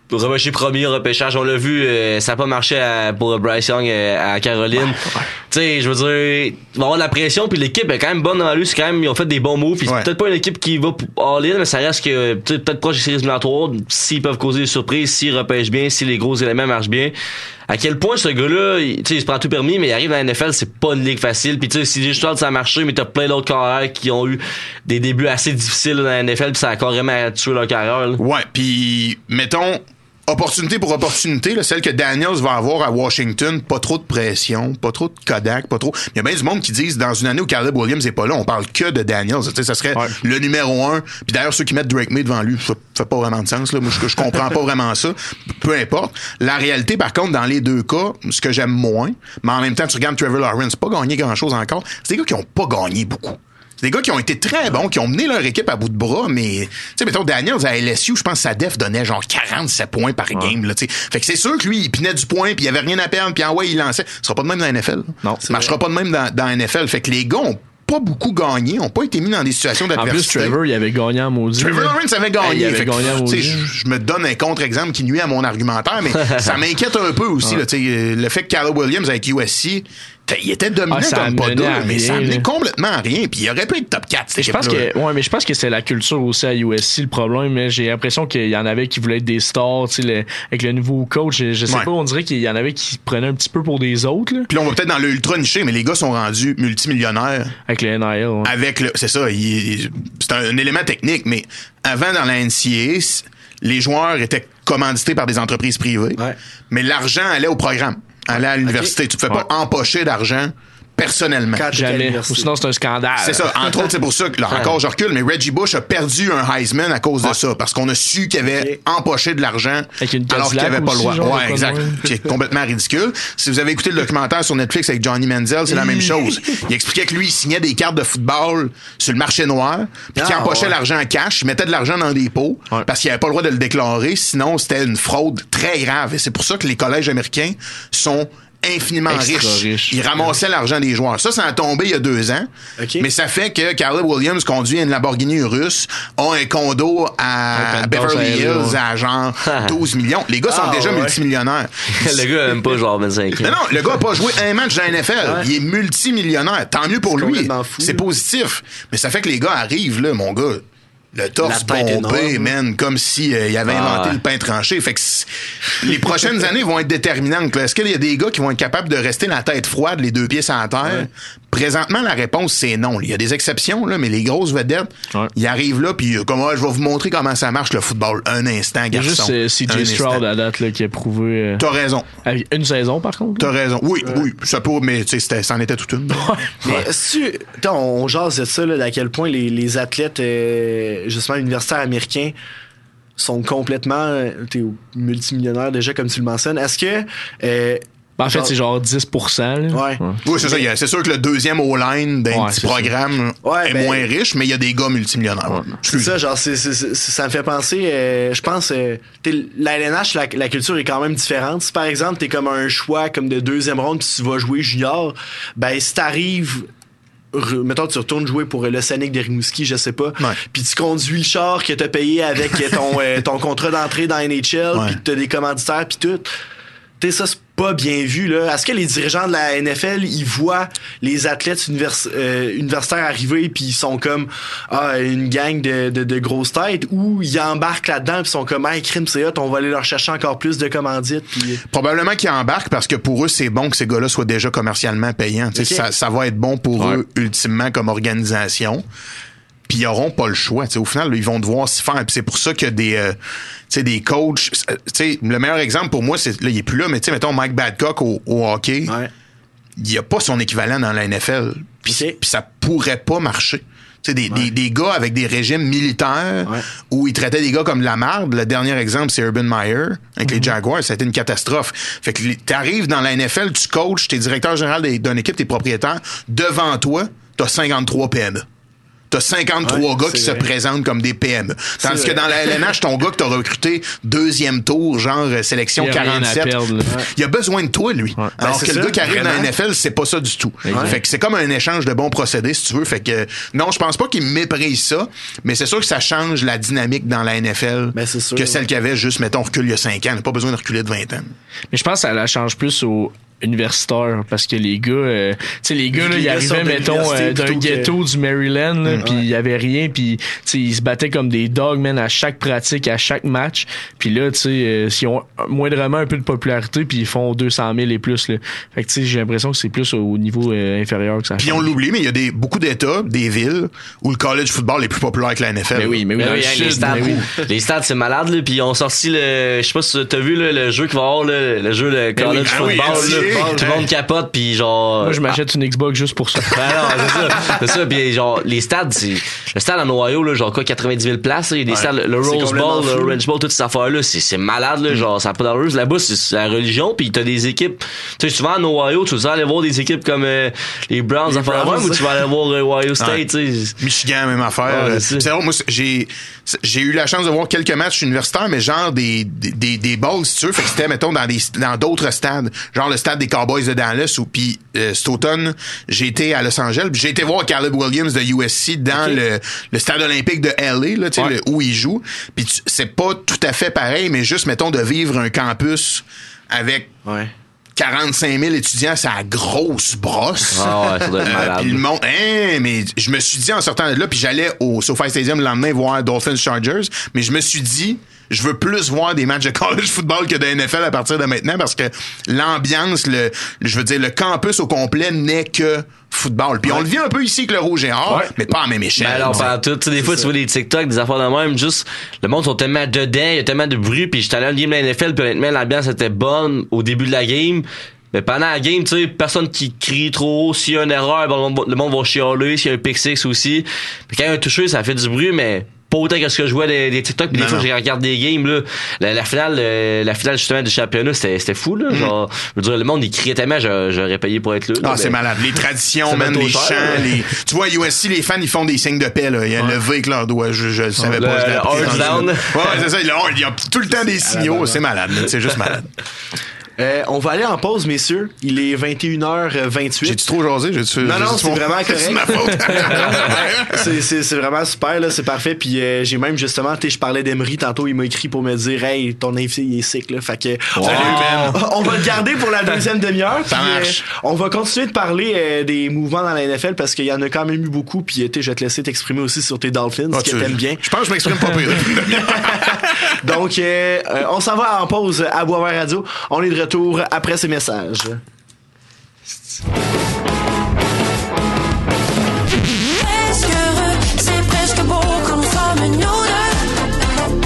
repêché premier repêchage. On l'a vu, euh, ça n'a pas marché à, pour Bryce Young euh, à Caroline. Ouais, ouais. Tu sais, je veux dire, il va avoir de la pression, puis l'équipe est quand même bonne dans lui. C'est quand même, ils ont fait des bons moves. Puis ouais. c'est peut-être pas une équipe qui va all-in, mais ça reste que peut-être proche des séries éliminatoires, s'ils peuvent causer des surprises, s'ils repêchent bien, si les gros éléments marchent bien. À quel point ce gars-là, tu sais, il se prend tout permis, mais il arrive dans la N F L, c'est pas une ligue facile. Puis tu sais, si C J Stroud ça a marché, mais t'as plein d'autres carrières qui ont eu des débuts assez difficiles dans la N F L, puis ça a carrément tué leur carrière. Là. Ouais, puis mettons opportunité pour opportunité, là, celle que Daniels va avoir à Washington, pas trop de pression, pas trop de Kodak, pas trop. Il y a bien du monde qui disent dans une année où Caleb Williams est pas là, on parle que de Daniels. Tu sais, ça serait ouais. le numéro un. Puis d'ailleurs, ceux qui mettent Drake May devant lui, ça fait pas vraiment de sens. Là. Moi, je, je comprends pas vraiment ça. Peu importe. La réalité, par contre, dans les deux cas, ce que j'aime moins, mais en même temps, tu regardes Trevor Lawrence, pas gagné grand-chose encore. C'est des gars qui ont pas gagné beaucoup. C'est des gars qui ont été très bons, qui ont mené leur équipe à bout de bras, mais, tu sais, mettons, Daniels à L S U, je pense que sa def donnait genre quarante-sept points par ouais. game, là, tu sais. Fait que c'est sûr que lui, il pinait du point, puis il avait rien à perdre, puis en ouais, il lançait. Ce sera pas de même dans la N F L. Non. Ça marchera vrai. pas de même dans, dans la N F L. Fait que les gars ont pas beaucoup gagné, ont pas été mis dans des situations d'adversité. En plus, Trevor, il avait gagné en maudit. Trevor Lawrence avait gagné. Il avait fait gagné en maudit. Je, je me donne un contre-exemple qui nuit à mon argumentaire, mais ça m'inquiète un peu aussi, ouais. là, tu sais, le fait que Caleb Williams avec U S C, il était dominant ah, comme pas deux, mais ça menait complètement à rien. Puis il aurait pu être top quatre. Je pense que, ouais, mais je pense que c'est la culture aussi à U S C le problème. Mais j'ai l'impression qu'il y en avait qui voulaient être des stars, tu sais, le, avec le nouveau coach. Je, je sais ouais. pas, on dirait qu'il y en avait qui prenaient un petit peu pour des autres. Là. Puis là, on va peut-être dans le ultra niché, mais les gars sont rendus multimillionnaires. Avec le N I L. Ouais. Avec le, c'est ça. Il, c'est un, un élément technique, mais avant dans la N C A A, les joueurs étaient commandités par des entreprises privées, ouais. mais l'argent allait au programme. Aller à l'université. Okay. Tu te fais pas ouais. empocher d'argent personnellement. Quand jamais. Ou sinon, c'est un scandale. C'est ça. Entre autres, c'est pour ça que, là, encore, je recule, mais Reggie Bush a perdu un Heisman à cause ouais. de ça. Parce qu'on a su qu'il avait okay. empoché de l'argent alors qu'il avait pas le droit. Genre, ouais, exact. C'est complètement ridicule. Si vous avez écouté le documentaire sur Netflix avec Johnny Manziel, c'est la même chose. Il expliquait que lui, il signait des cartes de football sur le marché noir, puis ah, qu'il empochait ouais. l'argent en cash, il mettait de l'argent dans des pots, ouais. parce qu'il avait pas le droit de le déclarer, sinon c'était une fraude très grave. Et c'est pour ça que les collèges américains sont infiniment riche. riche. Il ramassait l'argent des joueurs. Ça, ça a tombé il y a deux ans. Okay. Mais ça fait que Caleb Williams conduit une Lamborghini russe, a un condo à ouais, Beverly Hills ouais. à genre douze millions. Les gars sont ah, déjà ouais. multimillionnaires. Le gars aime pas genre vingt-cinq. Non, non, le gars a pas joué un match dans la N F L. Ouais. Il est multimillionnaire. Tant mieux pour lui. Fou, c'est positif. Mais ça fait que les gars arrivent, là, mon gars. Le torse pompé, man, comme si euh, il avait inventé ah ouais. le pain tranché. Fait que les prochaines années vont être déterminantes. Là. Est-ce qu'il y a des gars qui vont être capables de rester la tête froide, les deux pieds sur la terre? Ouais. Présentement, la réponse, c'est non. Il y a des exceptions, là, mais les grosses vedettes, ouais. ils arrivent là, puis comme ah, je vais vous montrer comment ça marche le football. Un instant, garçon. Il y a juste euh, C J Stroud à date là, qui a prouvé... Euh, T'as raison. Avec une saison, par contre. T'as raison. Oui, ouais. oui. Ça peut, mais tu sais, c'en était toute une. Ouais. Mais si tu... on jase de ça, là, d'à quel point les, les athlètes, euh, justement, universitaires américains sont complètement t'es multimillionnaires déjà, comme tu le mentionnes. Est-ce que... Euh, Ben en fait, c'est genre dix pour cent. Là. Ouais. ouais. Oui, c'est mais... ça. C'est sûr que le deuxième O-line d'un ouais, petit programme ouais, est ben... moins riche, mais il y a des gars multimillionnaires. Ouais. C'est ça, genre, c'est, c'est, c'est, ça me fait penser, euh, je pense, euh, la L N H, la, la culture est quand même différente. Si par exemple, t'es comme un choix comme de deuxième ronde puis tu vas jouer junior, ben si t'arrives... mettons, tu retournes jouer pour le Scénic de Rimouski, je sais pas, ouais. puis tu conduis le char que t'as payé avec ton, euh, ton contrat d'entrée dans N H L, ouais. puis t'as des commanditaires, puis tout. Tu sais, ça, c'est pas bien vu, là. Est-ce que les dirigeants de la N F L, ils voient les athlètes univers, euh, universitaires arriver puis ils sont comme ah, une gang de, de, de grosses têtes, ou ils embarquent là-dedans puis ils sont comme hey, crime, c'est hot, on va aller leur chercher encore plus de commandites. Pis... Probablement qu'ils embarquent parce que pour eux, c'est bon que ces gars-là soient déjà commercialement payants. Okay. Ça, ça va être bon pour ouais. eux, ultimement, comme organisation. Puis ils auront pas le choix. T'sais, au final, là, ils vont devoir s'y faire. Puis c'est pour ça que des, euh, des coachs... T'sais, le meilleur exemple pour moi, c'est là, il est plus là, mais mettons Mike Babcock au, au hockey, ouais. il n'y a pas son équivalent dans la N F L. Puis okay. ça pourrait pas marcher. Des, ouais. des, des gars avec des régimes militaires ouais. où ils traitaient des gars comme de la marde. Le dernier exemple, c'est Urban Meyer avec mm-hmm. les Jaguars. Ça a été une catastrophe. Fait que t'arrives dans la N F L, tu coaches, t'es directeur général d'une équipe, t'es propriétaire. Devant toi, t'as cinquante-trois P M E. t'as cinquante-trois ouais, gars qui vrai. se présentent comme des P M E. Tandis c'est que vrai. dans la L N H, ton gars que t'as recruté deuxième tour, genre sélection quarante-sept, il a besoin de toi, lui. Ouais. Alors ben, que ça, le gars qui arrive vraiment. dans la N F L, c'est pas ça du tout. Ouais. Fait que c'est comme un échange de bons procédés, si tu veux. Fait que non, je pense pas qu'il méprise ça, mais c'est sûr que ça change la dynamique dans la N F L ben, sûr, que celle ouais. qu'il y avait juste, mettons, recul il y a cinq ans. On n'a pas besoin de reculer de vingt ans. Mais je pense que ça la change plus au universitaire parce que les gars euh, tu sais les gars là ils arrivaient mettons euh, d'un ghetto que... du Maryland là, mmh, puis il ouais. y avait rien puis tu sais ils se battaient comme des dogs man à chaque pratique à chaque match puis là tu sais euh, s'ils ont moindrement un peu de popularité puis ils font deux cent mille et plus là fait que tu sais j'ai l'impression que c'est plus au niveau euh, inférieur que ça puis on l'oublie mais il y a des beaucoup d'états des villes où le college football est plus populaire que la N F L mais oui mais oui, mais oui hein, les stades oui. les stades c'est malade là puis ils ont sorti le je sais pas si t'as vu là, le jeu qui va avoir là, le jeu de college oui, football ah oui, là, tout le monde capote puis genre moi je m'achète une Xbox juste pour ça. Ben non, c'est ça. C'est ça puis genre les stades c'est le stade en Ohio là genre quoi quatre-vingt-dix mille places, il y a des ouais, stades le Rose Bowl, le Orange Bowl toutes ces affaires là, c'est c'est malade là, mm. genre ça a pas d'allure là-bas, c'est la religion puis t'as des équipes tu sais souvent en Ohio tu vas aller voir des équipes comme euh, les Browns les affaires même ou tu vas aller voir euh, Ohio State ouais. tu sais Michigan même affaire. Ouais, c'est vrai, moi j'ai j'ai eu la chance de voir quelques matchs universitaires mais genre des des des, des bowls si tu veux, fait que c'était mettons dans des dans d'autres stades, genre le stade des Cowboys de Dallas ou puis euh, cet automne j'ai été à Los Angeles puis j'ai été voir Caleb Williams de U S C dans okay. le le stade olympique de L A là tu sais ouais. où il joue puis c'est pas tout à fait pareil mais juste mettons de vivre un campus avec ouais. quarante-cinq mille étudiants, c'est la grosse brosse. Ah ouais, ça doit être malade. Euh, puis le monde, hein, mais je me suis dit en sortant de là, puis j'allais au SoFi Stadium le lendemain voir Dolphins Chargers, mais je me suis dit, je veux plus voir des matchs de college football que de N F L à partir de maintenant parce que l'ambiance, le, je veux dire, le campus au complet n'est que football. Puis ouais. on le vit un peu ici avec le rouge et or, ouais. mais pas à même échelle. Ben alors, pas tout. Tu sais, des fois, ça. tu vois des TikTok, des affaires de même, juste, le monde sont tellement dedans, il y a tellement de bruit, puis j'étais allé à une game de la N F L, puis honnêtement, l'ambiance était bonne au début de la game. Mais pendant la game, tu sais, personne qui crie trop haut. S'il y a une erreur, le monde va chialer. S'il y a un pick six aussi. Puis quand il y a un touché, ça fait du bruit, mais pas autant que ce que je vois des, des TikTok. Puis des fois, je regarde des games, là. La, la finale, la finale, justement, du championnat, c'était, c'était fou, là. Mm. Genre, je veux dire, le monde, il criait tellement, j'aurais payé pour être là. Ah, là, c'est malade. Les traditions, même, les chants, les, tu vois, à U S C, les fans, ils font des signes de paix, là. Il y a ouais. le V avec leurs doigts. Je, je le savais le, pas. Je le Hard down. Ouais, c'est ça. Il y a tout le temps des signaux. C'est malade, là. C'est juste malade. Euh, on va aller en pause, messieurs. Il est vingt et une heures vingt-huit. J'ai-tu trop jasé? J'ai-tu, non, non, c'est vraiment correct. C'est ma faute. c'est, c'est, c'est vraiment super, là. C'est parfait. Puis euh, j'ai même, justement, tu sais, je parlais d'Emery tantôt. Il m'a écrit pour me dire, hey, ton invité, il est sick, là. Fait que. Wow. Salut, Ben. On va le garder pour la deuxième demi-heure. Ça puis, marche. Euh, on va continuer de parler euh, des mouvements dans la N F L parce qu'il y en a quand même eu beaucoup. Puis, tu sais, je vais te laisser t'exprimer aussi sur tes Dolphins, ah, ce que t'aimes bien. Je pense que je m'exprime pas pire. Donc, euh, euh, on s'en va en pause à Boisvert Radio. On est de retour après ces messages. Presque heureux, c'est presque beau comme femme nous deux.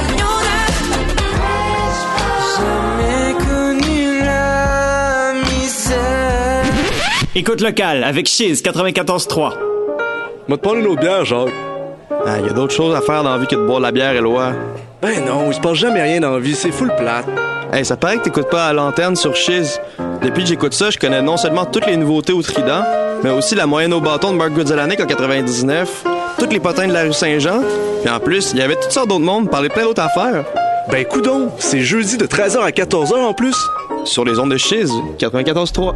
Jamais connu la misère. Écoute locale avec Chiz quatre-vingt-quatorze trois. M'a te prendre une autre bière, Jacques. Ah, y a d'autres choses à faire dans la vie que de boire de la bière, Éloi. Ben non, il se passe jamais rien dans la vie, c'est full plate. Hey, ça paraît que t'écoutes pas à l'antenne sur Chiz. Depuis que j'écoute ça, je connais non seulement toutes les nouveautés au Trident, mais aussi la moyenne au bâton de Mark Grudzielanek en quatre-vingt-dix-neuf, toutes les potins de la rue Saint-Jean, puis en plus, il y avait toutes sortes d'autres mondes parler plein d'autres affaires. Ben coudonc, c'est jeudi de treize heures à quatorze heures en plus. Sur les ondes de Chiz, quatre-vingt-quatorze trois.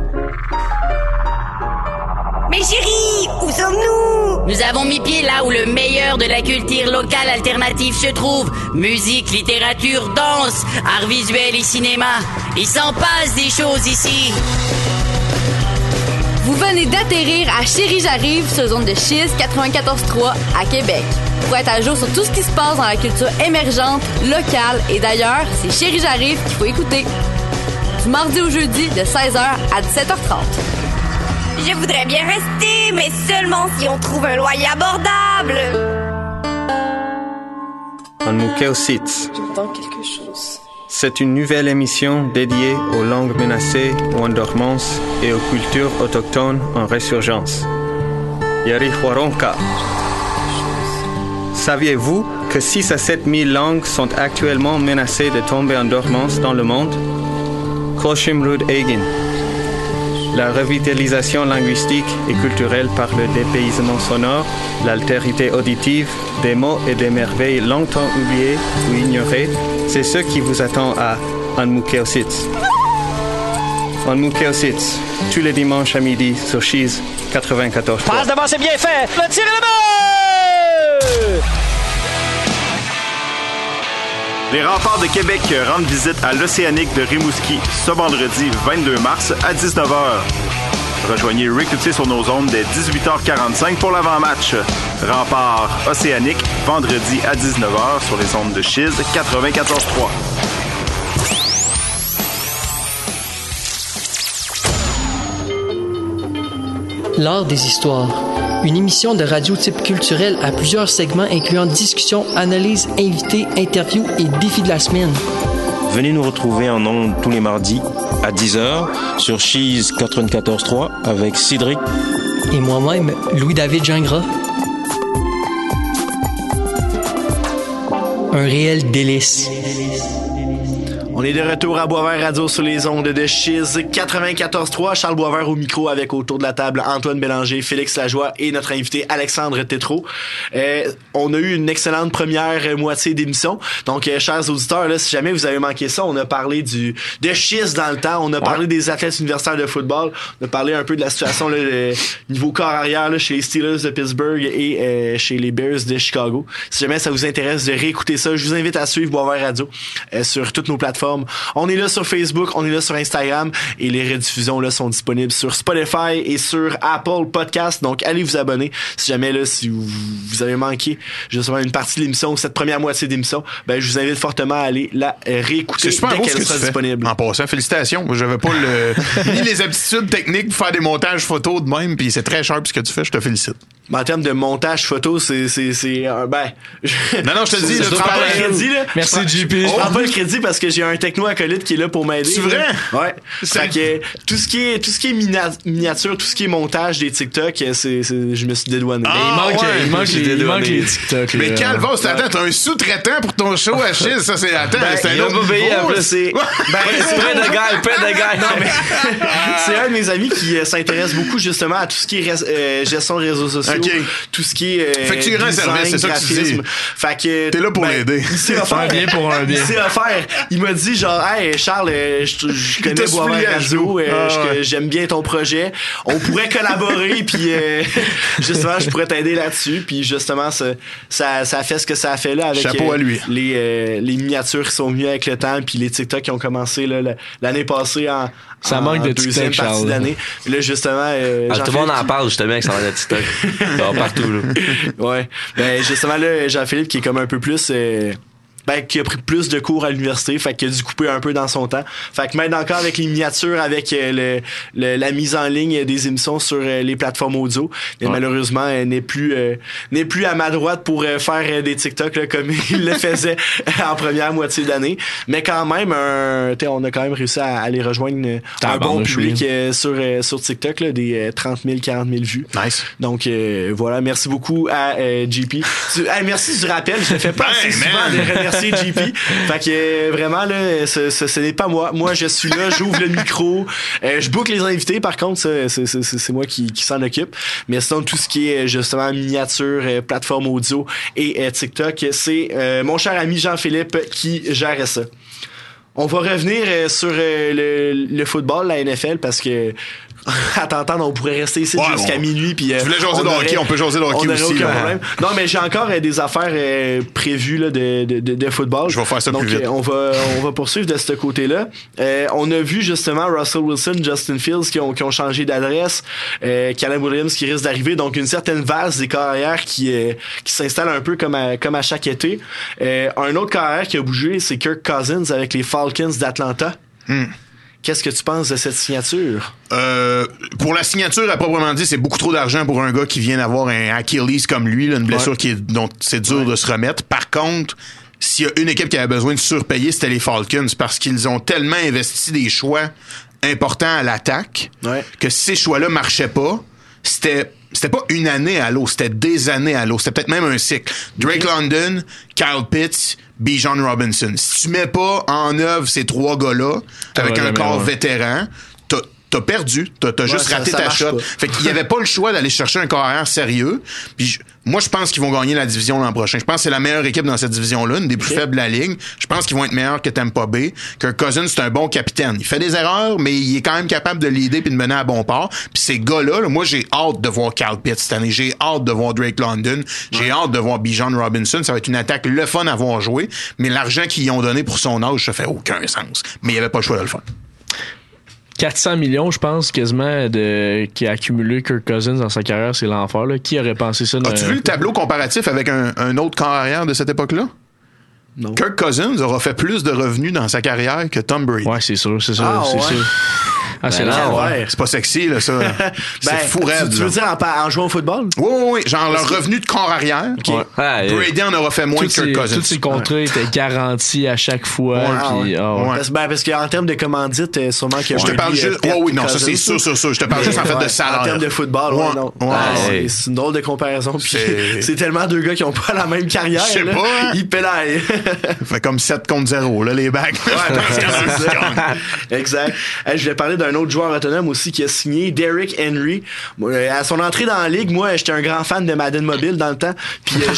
Mais chérie, où sommes-nous? Nous avons mis pied là où le meilleur de la culture locale alternative se trouve. Musique, littérature, danse, art visuel et cinéma. Il s'en passe des choses ici. Vous venez d'atterrir à Chérie J'arrive sur zone de Chiz quatre-vingt-quatorze trois à Québec. Pour être à jour sur tout ce qui se passe dans la culture émergente, locale et d'ailleurs, c'est Chérie J'arrive qu'il faut écouter. Du mardi au jeudi de seize heures à dix-sept heures trente. Je voudrais bien rester, mais seulement si on trouve un loyer abordable. En Mukeo-Sitz. J'entends quelque chose. C'est une nouvelle émission dédiée aux langues menacées ou en dormance et aux cultures autochtones en résurgence. Yari Huaronka. Saviez-vous que six à sept mille langues sont actuellement menacées de tomber en dormance dans le monde? Koshimrud Egin. La revitalisation linguistique et culturelle par le dépaysement sonore, l'altérité auditive, des mots et des merveilles longtemps oubliés ou ignorés, c'est ce qui vous attend à Anmukeositz. Anmukeositz, tous les dimanches à midi sur Cheese quatre-vingt-quatorze. Passe devant, c'est bien fait. Le tir est le but! Les Remparts de Québec rendent visite à l'Océanique de Rimouski ce vendredi vingt-deux mars à dix-neuf heures. Rejoignez Rick Cloutier sur nos ondes dès dix-huit heures quarante-cinq pour l'avant-match. Remparts Océanique, vendredi à dix-neuf heures sur les ondes de Chiz quatre-vingt-quatorze trois. L'art des histoires. Une émission de radio type culturel à plusieurs segments incluant discussions, analyses, invités, interviews et défis de la semaine. Venez nous retrouver en ondes tous les mardis à dix heures sur Cheese quatre-vingt-quatorze trois avec Cédric et moi-même, Louis-David Gingras. Un réel délice. On est de retour à Boisvert Radio sur les ondes de Chiz quatre-vingt-quatorze trois. Charles Boisvert au micro avec autour de la table Antoine Bélanger, Félix Lajoie et notre invité Alexandre Tétrault. Euh, on a eu une excellente première moitié d'émission. Donc, euh, chers auditeurs, là, si jamais vous avez manqué ça, on a parlé du de Chiz dans le temps. On a parlé ouais. des athlètes universitaires de football. On a parlé un peu de la situation là, le niveau corps arrière là, chez les Steelers de Pittsburgh et euh, chez les Bears de Chicago. Si jamais ça vous intéresse de réécouter ça, je vous invite à suivre Boisvert Radio euh, sur toutes nos plateformes. On est là sur Facebook, on est là sur Instagram et les rediffusions là sont disponibles sur Spotify et sur Apple Podcast. Donc allez vous abonner si jamais là si vous, vous avez manqué justement une partie de l'émission ou cette première moitié d'émission, ben je vous invite fortement à aller la réécouter dès qu'elle sera disponible. En passant, félicitations. Moi, j'avais pas le ni les aptitudes techniques pour faire des montages photos de même, puis c'est très sharp ce que tu fais, je te félicite. Mais en termes de montage photo, c'est c'est c'est un ben je... Non non, je te dis, je prends pas le crédit là. Merci J P. Je prends pas le crédit parce que j'ai un techno acolyte qui est là pour m'aider. C'est vrai? Ouais. Fait que tout ce qui est tout ce qui est miniature, tout ce qui est montage des TikTok, c'est, c'est je me suis dédouané. Ah, il manque ouais. il manque les, il manque les TikTok. Mais Calvos, ouais. Attends, t'as un sous-traitant pour ton show à Chiz, ça c'est attends, ben, c'est un autre niveau. Payé, en plus, c'est ben c'est plein de gars, plein de gars. Non mais c'est un de mes amis qui euh, s'intéresse beaucoup justement à tout ce qui est euh, gestion de réseaux sociaux, okay. tout ce qui est euh, fait que tu rends service, c'est ça que tu dis. Fait que t'es là pour ben, l'aider. Il sait faire bien pour un bien. Il sait faire. Il m'a dit genre hey Charles, euh, je, je connais Boisvert Radio, euh, ah, ouais. je, j'aime bien ton projet. On pourrait collaborer puis euh, justement je pourrais t'aider là-dessus puis justement ça, ça ça a fait ce que ça a fait là avec Chapeau euh, à lui. les euh, les miniatures qui sont venues avec le temps puis les TikTok qui ont commencé là, l'année passée en ça en manque de deuxième TikTok, partie Charles. d'année. Là justement euh, ah, tout le monde en parle justement avec ça de TikTok. Partout là. Ouais. Ben justement là Jean-Philippe qui est comme un peu plus euh, ben, qui a pris plus de cours à l'université, fait qu'il a dû couper un peu dans son temps. Fait que maintenant encore avec les miniatures, avec euh, le, le, la mise en ligne des émissions sur euh, les plateformes audio, mais ouais. malheureusement, elle n'est plus euh, n'est plus à ma droite pour euh, faire euh, des TikTok là, comme il le faisait en première moitié d'année. Mais quand même, un, on a quand même réussi à aller rejoindre une, un bon public euh, sur euh, sur TikTok, là, des euh, trente mille, quarante mille vues. Nice. Donc euh, voilà, merci beaucoup à euh, J P. Tu, hey, merci du rappel, je le fais pas assez souvent de remercier J P. Fait que euh, vraiment là, ce, ce, ce n'est pas moi. Moi, je suis là, j'ouvre le micro, euh, je book les invités. Par contre, ça, c'est, c'est, c'est moi qui, qui s'en occupe. Mais sinon, tout ce qui est justement miniature, euh, plateforme audio et euh, TikTok, c'est euh, mon cher ami Jean-Philippe qui gère ça. On va revenir euh, sur euh, le, le football, la N F L, parce que à t'entendre, on pourrait rester ici ouais, jusqu'à bon. minuit. Puis, euh, tu voulais jaser de hockey, on peut jaser de hockey aussi. Aucun problème. Non, mais j'ai encore euh, des affaires euh, prévues là, de, de, de, de football. Je vais faire ça Donc, plus vite. Euh, on, va, on va poursuivre de ce côté-là. Euh, on a vu justement Russell Wilson, Justin Fields qui ont, qui ont changé d'adresse. Euh, Caleb Williams qui risque d'arriver. Donc, une certaine vase des carrières qui, euh, qui s'installe un peu comme à, comme à chaque été. Euh, un autre carrière qui a bougé, c'est Kirk Cousins avec les Falcons d'Atlanta. Hmm. Qu'est-ce que tu penses de cette signature? Euh, pour la signature, à proprement dit, c'est beaucoup trop d'argent pour un gars qui vient d'avoir un Achilles comme lui, là, une blessure ouais. qui est, dont c'est dur ouais. de se remettre. Par contre, s'il y a une équipe qui avait besoin de surpayer, c'était les Falcons parce qu'ils ont tellement investi des choix importants à l'attaque ouais. que si ces choix-là marchaient pas, c'était... C'était pas une année à l'eau, c'était des années à l'eau. C'était peut-être même un cycle. Drake okay. London, Kyle Pitts, Bijan Robinson. Si tu mets pas en œuvre ces trois gars-là, avec un corps ouais. vétéran, t'as, t'as perdu. T'as, t'as ouais, juste ça, raté ça ta shot. Pas. Fait qu'il y avait pas le choix d'aller chercher un carrière sérieux. Puis je, moi, je pense qu'ils vont gagner la division l'an prochain. Je pense que c'est la meilleure équipe dans cette division-là, une des plus okay. faibles de la ligue. Je pense qu'ils vont être meilleurs que Tampa Bay. Kirk Cousins, c'est un bon capitaine. Il fait des erreurs, mais il est quand même capable de leader puis de mener à bon port. Puis ces gars-là, là, moi, j'ai hâte de voir Kyle Pitts cette année. J'ai hâte de voir Drake London. J'ai ouais. hâte de voir Bijan Robinson. Ça va être une attaque le fun à voir jouer. Mais l'argent qu'ils ont donné pour son âge, ça fait aucun sens. Mais il n'y avait pas le choix de le faire. quatre cents millions, je pense, quasiment, de, qui a accumulé Kirk Cousins dans sa carrière, c'est l'enfer, là. Qui aurait pensé ça? As-tu dans... vu le tableau comparatif avec un, un autre corps arrière de cette époque-là? Non. Kirk Cousins aura fait plus de revenus dans sa carrière que Tom Brady. Ouais, c'est sûr, c'est sûr, ah, c'est ouais. sûr. Ah, c'est ben là, ouais. ouais. C'est pas sexy, là, ça. C'est ben, fou raide. Tu, tu veux dire en, en jouant au football? Oui, oui, oui. Genre, leur revenu de corps arrière. Okay. Ouais. Ah, Brady en aura fait moins que Kirk Cousins. Tous ces contrats ouais. étaient garantis à chaque fois. Ouais, puis, ah, ouais. Ouais. Parce, ben, parce qu'en termes de commandite, sûrement qu'il y a Je te parle juste. Oui, oui, non, ça, c'est sûr, sûr, sûr. Je te parle juste, en fait, de salaire. En termes de football, ouais, non. Ouais. C'est une drôle de comparaison. Puis c'est tellement deux gars qui ont pas la même carrière. Je sais pas. Ils pélaillent. Fait comme sept contre zéro, là, les bacs. Exact. Je voulais parler d'un autre joueur autonome aussi qui a signé, Derrick Henry. À son entrée dans la ligue, moi, j'étais un grand fan de Madden Mobile dans le temps. Puis euh,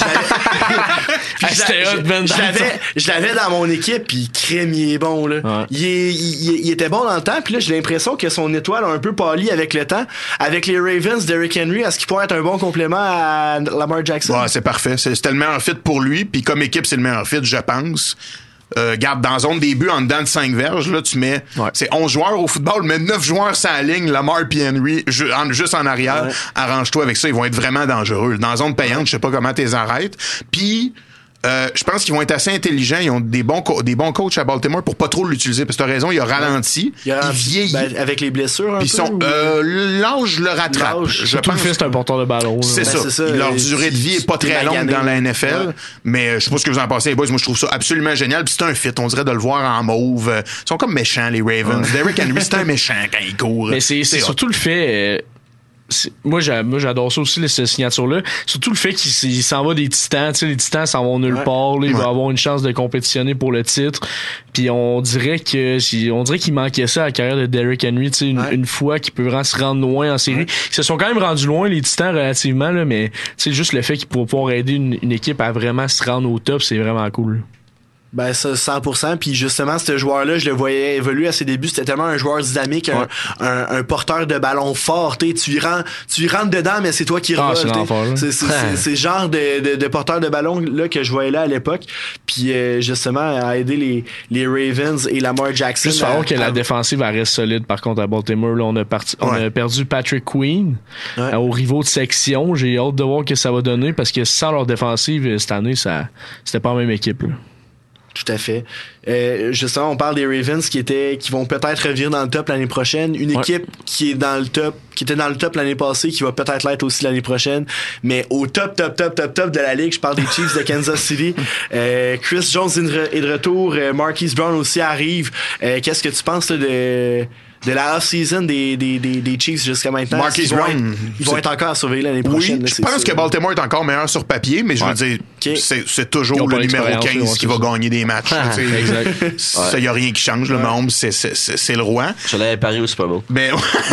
je l'avais, je l'avais dans mon équipe. Puis crème, il est bon là. Ouais. Il, est, il, il était bon dans le temps. Puis là, j'ai l'impression que son étoile a un peu pâli avec le temps. Avec les Ravens, Derrick Henry, est-ce qu'il pourrait être un bon complément à Lamar Jackson? Ouais, c'est parfait. C'était le meilleur fit pour lui. Puis comme équipe, c'est le meilleur fit, je pense. Euh, garde dans zone début en dedans de cinq verges, là, tu mets, ouais. c'est onze joueurs au football, mais neuf joueurs sur la ligne, Lamar et Henry, ju- en, juste en arrière, ouais. arrange-toi avec ça, ils vont être vraiment dangereux. Dans zone payante, je sais pas comment t'es arrêtes. Puis, Euh, je pense qu'ils vont être assez intelligents. Ils ont des bons, co- des bons coachs à Baltimore pour pas trop l'utiliser. Parce que t'as raison, il a ralenti. Il, a, il vieillit. Ben, avec les blessures un peu. Sont, ou... euh, l'âge le rattrape. L'âge, je pense. Fait, c'est un porteur de ballon. C'est, ben, ça. c'est ça. Leur durée de vie est pas très longue dans la N F L. Ouais. Mais je sais pas ce que vous en pensez, les boys. Moi, je trouve ça absolument génial. Puis c'est un fit. On dirait de le voir en mauve. Ils sont comme méchants, les Ravens. Ouais. Derrick Henry, c'est un méchant quand il court. Mais c'est, c'est, c'est surtout le fait... Euh, C'est, moi, j'ai, moi, j'adore ça aussi, cette signature-là. Surtout le fait qu'il il s'en va des Titans. Tu sais, les Titans s'en vont nulle ouais. part. Là, il ouais. va avoir une chance de compétitionner pour le titre. Puis on dirait que on dirait qu'il manquait ça à la carrière de Derrick Henry. Tu sais, une, ouais. une fois qu'il peut vraiment se rendre loin en série. Ouais. Ils se sont quand même rendus loin, les Titans, relativement. Là, mais tu sais, juste le fait qu'il pourra pouvoir aider une, une équipe à vraiment se rendre au top, c'est vraiment cool. Ben ça, cent pour cent. Puis justement, ce joueur-là, je le voyais évoluer à ses débuts. C'était tellement un joueur dynamique, un, ouais. un, un porteur de ballon fort. T'sais, tu y rentres, tu y rentres dedans, mais c'est toi qui ah, revole. C'est, c'est, c'est, c'est, c'est genre de, de, de porteur de ballon là que je voyais là à l'époque. Puis euh, justement, à aider les, les Ravens et Lamar Jackson. Juste falloir que à... la défensive elle reste solide. Par contre, à Baltimore, là, on a, parti, ouais. on a perdu Patrick Queen ouais. euh, au rivaux de section. J'ai hâte de voir que ça va donner parce que sans leur défensive cette année, ça c'était pas la même équipe. Là. Tout à fait. Euh, justement, on parle des Ravens qui étaient, qui vont peut-être revenir dans le top l'année prochaine. Une ouais. équipe qui est dans le top, qui était dans le top l'année passée, qui va peut-être l'être aussi l'année prochaine. Mais au top, top, top, top, top de la ligue, je parle des Chiefs de Kansas City. Euh, Chris Jones est de retour. Euh, Marquise Brown aussi arrive. Euh, qu'est-ce que tu penses là, de de la off-season des, des, des, des Chiefs jusqu'à maintenant? Marquise Brown. Ils vont être, ils vont être encore à surveiller l'année prochaine. Oui, là, je pense sûr. que Baltimore est encore meilleur sur papier, mais je ouais. veux dire, okay. c'est, c'est toujours le numéro quinze qui va ça. gagner des matchs. Ah, exact. Ça, il n'y a rien qui change. Le ouais. Mahomes, c'est, c'est, c'est, c'est le roi. Je l'avais parié au Super Bowl. Mais,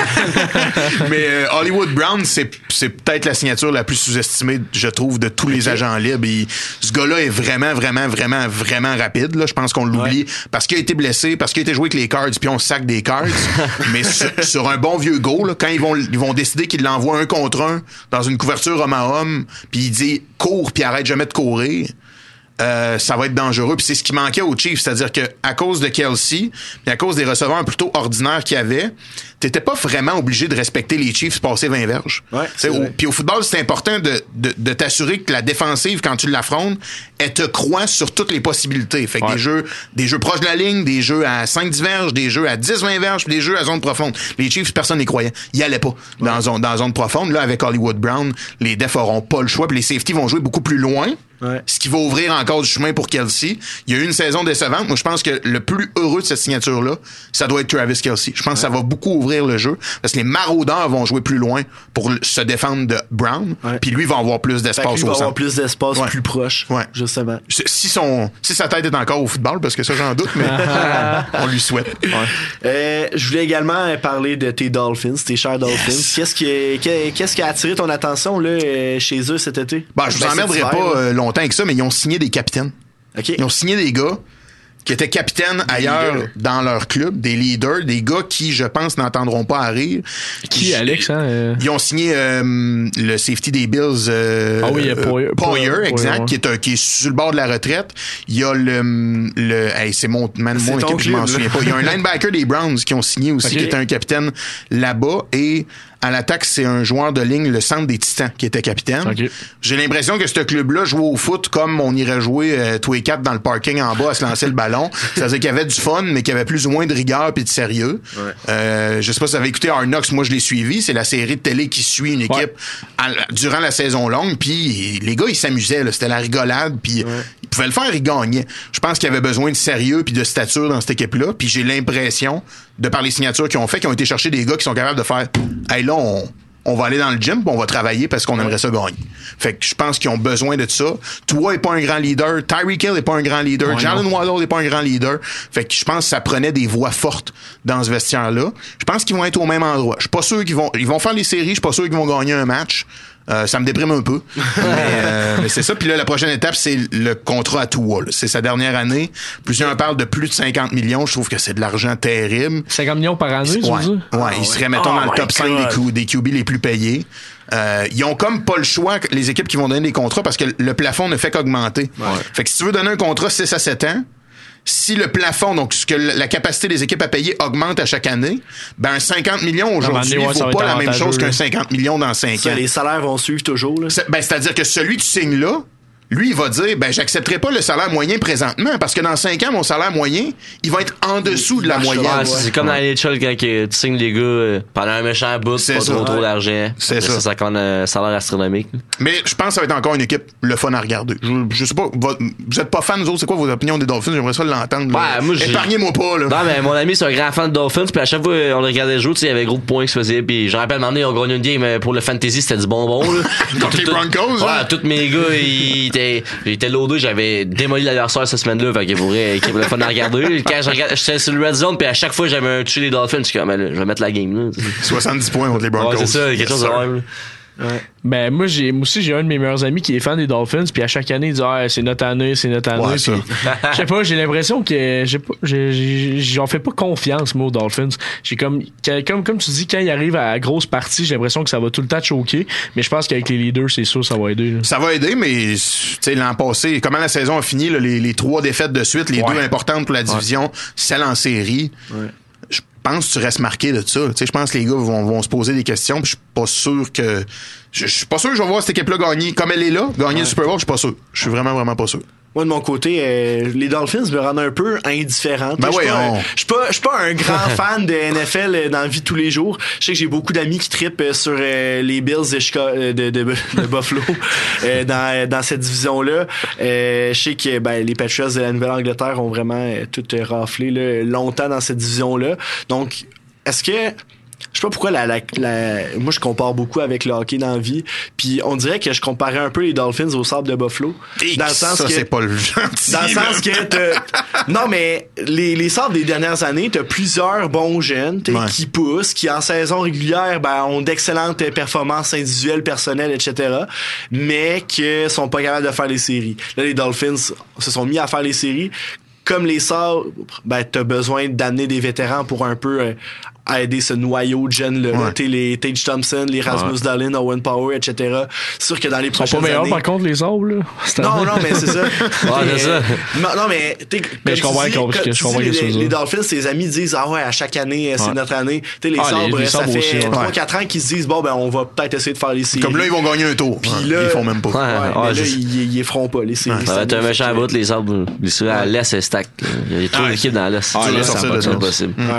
mais euh, Hollywood Brown, c'est, c'est peut-être la signature la plus sous-estimée, je trouve, de tous okay. les agents libres. Et ce gars-là est vraiment, vraiment, vraiment, vraiment rapide. Là. Je pense qu'on l'oublie ouais. parce qu'il a été blessé, parce qu'il a été joué avec les Cards, puis on sac des Cards. mais sur, sur un bon vieux go, là, quand ils vont, ils vont décider qu'ils l'envoient un contre un dans une couverture homme à homme, puis il dit cours puis arrête jamais de courir, euh, ça va être dangereux. Puis c'est ce qui manquait aux Chiefs, c'est-à-dire que à cause de Kelsey, puis à cause des receveurs plutôt ordinaires qu'il y avait, t'étais pas vraiment obligé de respecter les Chiefs passer vingt verges. Ouais, puis au football, c'est important de, de, de t'assurer que la défensive, quand tu l'affrontes, elle te croit sur toutes les possibilités. Fait que ouais. des jeux, des jeux proches de la ligne, des jeux à cinq dix verges, des jeux à dix vingt verges, puis des jeux à zone profonde. Les Chiefs, personne n'y croyait. Ils allaient pas ouais. dans zone, dans zone profonde. Là, avec Hollywood Brown, les defs auront pas le choix, puis les safeties vont jouer beaucoup plus loin. Ouais. Ce qui va ouvrir encore du chemin pour Kelce. Il y a eu une saison décevante. Moi, je pense que le plus heureux de cette signature-là, ça doit être Travis Kelce. Je pense ouais. que ça va beaucoup ouvrir le jeu parce que les maraudeurs vont jouer plus loin pour se défendre de Brown. Ouais. Puis lui va avoir plus d'espace au centre. Il va avoir plus d'espace ouais. plus proche, ouais. justement. Si, son, si sa tête est encore au football, parce que ça, j'en doute, mais on lui souhaite. Ouais. Euh, je voulais également parler de tes Dolphins, tes chers Dolphins. Yes. Qu'est-ce, qui, qu'est-ce qui a attiré ton attention là, chez eux cet été? Ben, je vous ben, emmerderai pas euh, longtemps avec ça, mais ils ont signé des capitaines. Okay. Ils ont signé des gars qui étaient capitaines des ailleurs leaders. Dans leur club, des leaders, des gars qui, je pense, n'entendront pas à rire. Qui, qui Alex, hein? Euh... Ils ont signé euh, le safety des Bills, euh, ah oui, Poyer, Poyer, exact, ouais. qui, est un, qui est sur le bord de la retraite. Il y a le... le hey, c'est mon, man, mon équipe, je m'en souviens pas. Il y a un linebacker des Browns qui ont signé aussi, okay. qui était un capitaine là-bas. Et à l'attaque, c'est un joueur de ligne, le centre des Titans, qui était capitaine. Okay. J'ai l'impression que ce club-là jouait au foot comme on irait jouer euh, tous les quatre dans le parking en bas à se lancer le ballon. C'est-à-dire qu'il y avait du fun, mais qu'il y avait plus ou moins de rigueur puis de sérieux. Ouais. Euh, je sais pas si vous avez écouté Hard Knocks, moi je l'ai suivi. C'est la série de télé qui suit une équipe ouais. à, durant la saison longue. Puis les gars, ils s'amusaient. Là. C'était la rigolade. Puis ouais. ils pouvaient le faire, ils gagnaient. Je pense qu'il y avait besoin de sérieux puis de stature dans cette équipe-là. Puis j'ai l'impression, de par les signatures qu'ils ont fait, qu'ils ont été chercher des gars qui sont capables de faire « Hey, là, on... on va aller dans le gym pis on va travailler parce qu'on aimerait ça gagner. » Fait que je pense qu'ils ont besoin de ça. Tua est pas un grand leader. Tyreek Hill est pas un grand leader. Ouais, Jalen Waddle est pas un grand leader. Fait que je pense que ça prenait des voix fortes dans ce vestiaire-là. Je pense qu'ils vont être au même endroit. Je suis pas sûr qu'ils vont... Ils vont faire les séries. Je suis pas sûr qu'ils vont gagner un match. Euh, ça me déprime un peu. mais, euh, mais c'est ça. Puis là, la prochaine étape, c'est le contrat à Tua. Là. C'est sa dernière année. Plusieurs parlent de plus de cinquante millions. Je trouve que c'est de l'argent terrible. cinquante millions par année, tu ouais, veux dire? Ouais, ah, il serait, mettons, oh dans le top God. cinq des, Q, des Q B les plus payés. Euh, ils ont comme pas le choix, les équipes qui vont donner des contrats, parce que le plafond ne fait qu'augmenter. Ouais. Fait que si tu veux donner un contrat six à sept ans, si le plafond, donc ce que la capacité des équipes à payer augmente à chaque année, ben un cinquante millions aujourd'hui ne vaut pas la même chose qu'un cinquante millions dans cinq ans. Les salaires vont suivre toujours. Là. C'est, ben, c'est-à-dire que celui que tu signes là, lui, il va dire, ben, j'accepterai pas le salaire moyen présentement, parce que dans cinq ans, mon salaire moyen, il va être en dessous de la moyenne. Ouais, c'est, c'est comme dans les N H L quand tu signes les gars euh, pendant un méchant bout, c'est pas ça, trop ouais. trop d'argent. C'est ça. Ça, ça compte un salaire astronomique. Mais je pense que ça va être encore une équipe le fun à regarder. Je, je sais pas, vous êtes pas fan, vous autres, c'est quoi vos opinions des Dolphins? J'aimerais ça l'entendre. Ouais, moi, épargnez-moi pas, là. Non, mais mon ami, c'est un grand fan de Dolphins, puis à chaque fois, on le regardait jouer, tu sais, il y avait gros de points qui se faisaient, puis je me rappelle, on a gagné une game pour le fantasy, c'était du bonbon, là. Contre les Broncos, ouais, tous mes gars, ils étaient, ils étaient loadés, j'avais démoli l'adversaire cette semaine-là, fait qu'il faudrait équipe le fun à regarder. Quand je regardais, j'étais sur le red zone, puis à chaque fois, j'avais un touché des Dolphins, je suis comme, je vais mettre la game, là. soixante-dix points contre les Broncos. Ouais, c'est ça, quelque yes, chose de même, ouais. Ben moi j'ai moi aussi j'ai un de mes meilleurs amis qui est fan des Dolphins puis à chaque année il dit ah c'est notre année c'est notre année ouais, puis je sais pas j'ai l'impression que j'ai pas j'ai, j'en fais pas confiance moi aux Dolphins j'ai comme comme comme tu dis quand il arrive à la grosse partie j'ai l'impression que ça va tout le temps choquer mais je pense qu'avec les leaders c'est sûr ça va aider là. Ça va aider mais tu sais l'an passé comment la saison a fini là, les, les trois défaites de suite les ouais. deux importantes pour la division ouais. celle en série ouais. Je pense que tu restes marqué de ça. Tu sais, je pense que les gars vont, vont se poser des questions. Puis je suis pas sûr que. Je, je suis pas sûr que je vais voir cette équipe-là gagner. Comme elle est là, gagner ouais. le Super Bowl, je suis pas sûr. Je suis vraiment, vraiment pas sûr. Moi, de mon côté, euh, les Dolphins me rendent un peu indifférent. Ben je ouais, suis pas, je suis pas un grand fan de N F L dans la vie de tous les jours. Je sais que j'ai beaucoup d'amis qui trippent sur euh, les Bills de, Chicago, de, de, de Buffalo euh, dans, dans cette division-là. Euh, je sais que ben, les Patriots de la Nouvelle-Angleterre ont vraiment euh, tout raflé là, longtemps dans cette division-là. Donc, est-ce que... Je sais pas pourquoi la, la, la, moi je compare beaucoup avec le hockey dans la vie, puis on dirait que je comparais un peu les Dolphins aux Sables de Buffalo. Et dans le sens ça, que c'est pas le gentil, dans le sens que t'as, non mais les les Sables des dernières années, t'as plusieurs bons jeunes ouais. qui poussent, qui en saison régulière ben ont d'excellentes performances individuelles, personnelles, et cetera. Mais que sont pas capables de faire les séries. Là les Dolphins se sont mis à faire les séries. Comme les Sables, ben t'as besoin d'amener des vétérans pour un peu euh, à aider ce noyau de jeunes-là. Ouais. T'sais, les Tage Thompson, les Rasmus ouais. Dahlin, Owen Power, et cetera. C'est sûr que dans les prochaines années... Ils sont pas meilleurs, par contre, les Sables, là. Non, non, mais c'est ça. Ouais, c'est ça. Non, non, mais... Mais je comprends que je comprends les, les, les Dolphins, ses amis disent « Ah ouais, à chaque année, ouais. c'est notre année. » Tu sais, les ah, Sabres, les, les ça fait trois quatre ans qu'ils se disent « Bon, ben, on va peut-être essayer de faire les séries. » Comme là, ils vont gagner un tour. Puis là... Ils font même pas. Ouais, ouais, mais là, ils les feront pas, les séries. Ça va être un méchant bout, les Sabres. À l'Est, c'est stack. Il y a trop d'équipes dans l'Est. C'est impossible.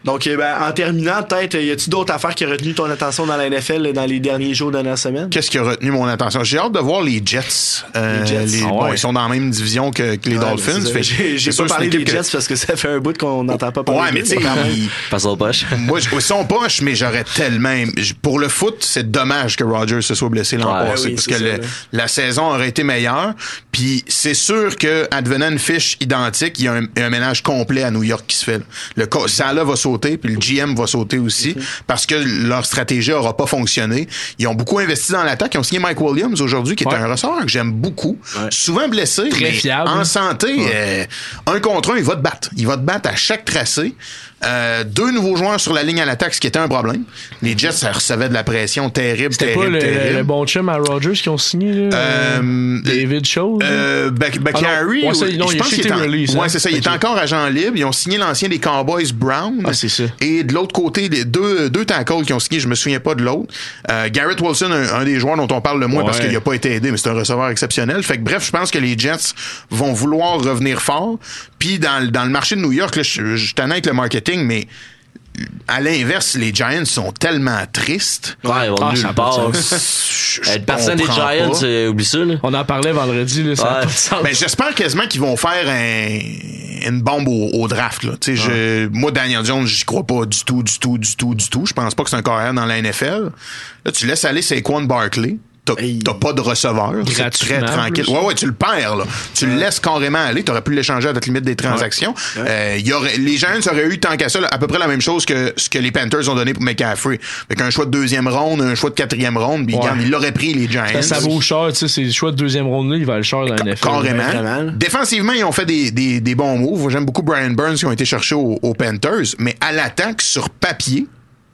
Donc, ben, en terminant, peut-être, y a-tu d'autres affaires qui ont retenu ton attention dans la N F L dans les derniers jours de la semaine? Qu'est-ce qui a retenu mon attention? J'ai hâte de voir les Jets. Euh, les Jets. Les, Ah ouais. Bon, ils sont dans la même division que, que les ouais, Dolphins. Fait, j'ai j'ai pas parlé des Jets que... parce que ça fait un bout qu'on n'entend pas parler. Ouais, mais tu sais, ils passent au poche. Moi, ils sont poches, mais j'aurais tellement. Pour le foot, c'est dommage que Rodgers se soit blessé l'an ouais, passé oui, parce que ça, le, la saison aurait été meilleure. Puis c'est sûr que advenant une fiche identique, il y a un, un ménage complet à New York qui se fait. Là. Le Salah va sauter, puis le G M va sauter aussi, okay. parce que leur stratégie aura pas fonctionné. Ils ont beaucoup investi dans l'attaque. Ils ont signé Mike Williams aujourd'hui, qui est ouais. un receveur que j'aime beaucoup. Ouais. Souvent blessé, très mais fiable. En santé, ouais. euh, un contre un, il va te battre. Il va te battre à chaque tracé. Euh, deux nouveaux joueurs sur la ligne à l'attaque, ce qui était un problème. Les Jets, ça recevait de la pression terrible, C'était terrible, pas le, terrible. le bon chum à Rodgers qui ont signé, là, euh, David Scholes? Euh, Bakary, ah ouais, non, je il pense qu'il est en, release, ouais, hein? c'est ça, il okay. est encore agent libre. Ils ont signé l'ancien des Cowboys Brown. Ah, c'est ça. Et de l'autre côté, les deux, deux tackles qui ont signé, je me souviens pas de l'autre. Euh, Garrett Wilson, un, un des joueurs dont on parle le moins ouais. parce qu'il a pas été aidé, mais c'est un receveur exceptionnel. Fait que bref, je pense que les Jets vont vouloir revenir fort. Puis dans, dans le marché de New York, là, je, je t'en ai avec le marketing, mais à l'inverse, les Giants sont tellement tristes. Ouais, ils vont ah, nulle part. Être personne des Giants, euh, oublie ça, là. On en parlait vendredi, là. Ça ouais. Ben, j'espère quasiment qu'ils vont faire un, une bombe au, au draft, là. Tu sais, ouais. moi, Daniel Jones, j'y crois pas du tout, du tout, du tout, du tout. Je pense pas que c'est un carrière dans la N F L. Là, tu laisses aller Saquon Barkley. T'as, t'as pas de receveur. C'est très tranquille. Ouais, ouais, tu le perds, là. Tu ouais. le laisses carrément aller. T'aurais pu l'échanger à la limite des transactions. Ouais. Ouais. Euh, y aurait, les Giants auraient eu tant qu'à ça, là, à peu près la même chose que ce que les Panthers ont donné pour McCaffrey. Avec un choix de deuxième ronde, un choix de quatrième ronde, puis ouais. ils l'auraient pris, les Giants. Ça, ça vaut cher, tu sais, ces choix de deuxième ronde-là, il va le cher dans la N F L. Carrément. Défensivement, ils ont fait des, des, des bons moves. J'aime beaucoup Brian Burns qui ont été cherchés aux, aux Panthers, mais à l'attaque, sur papier,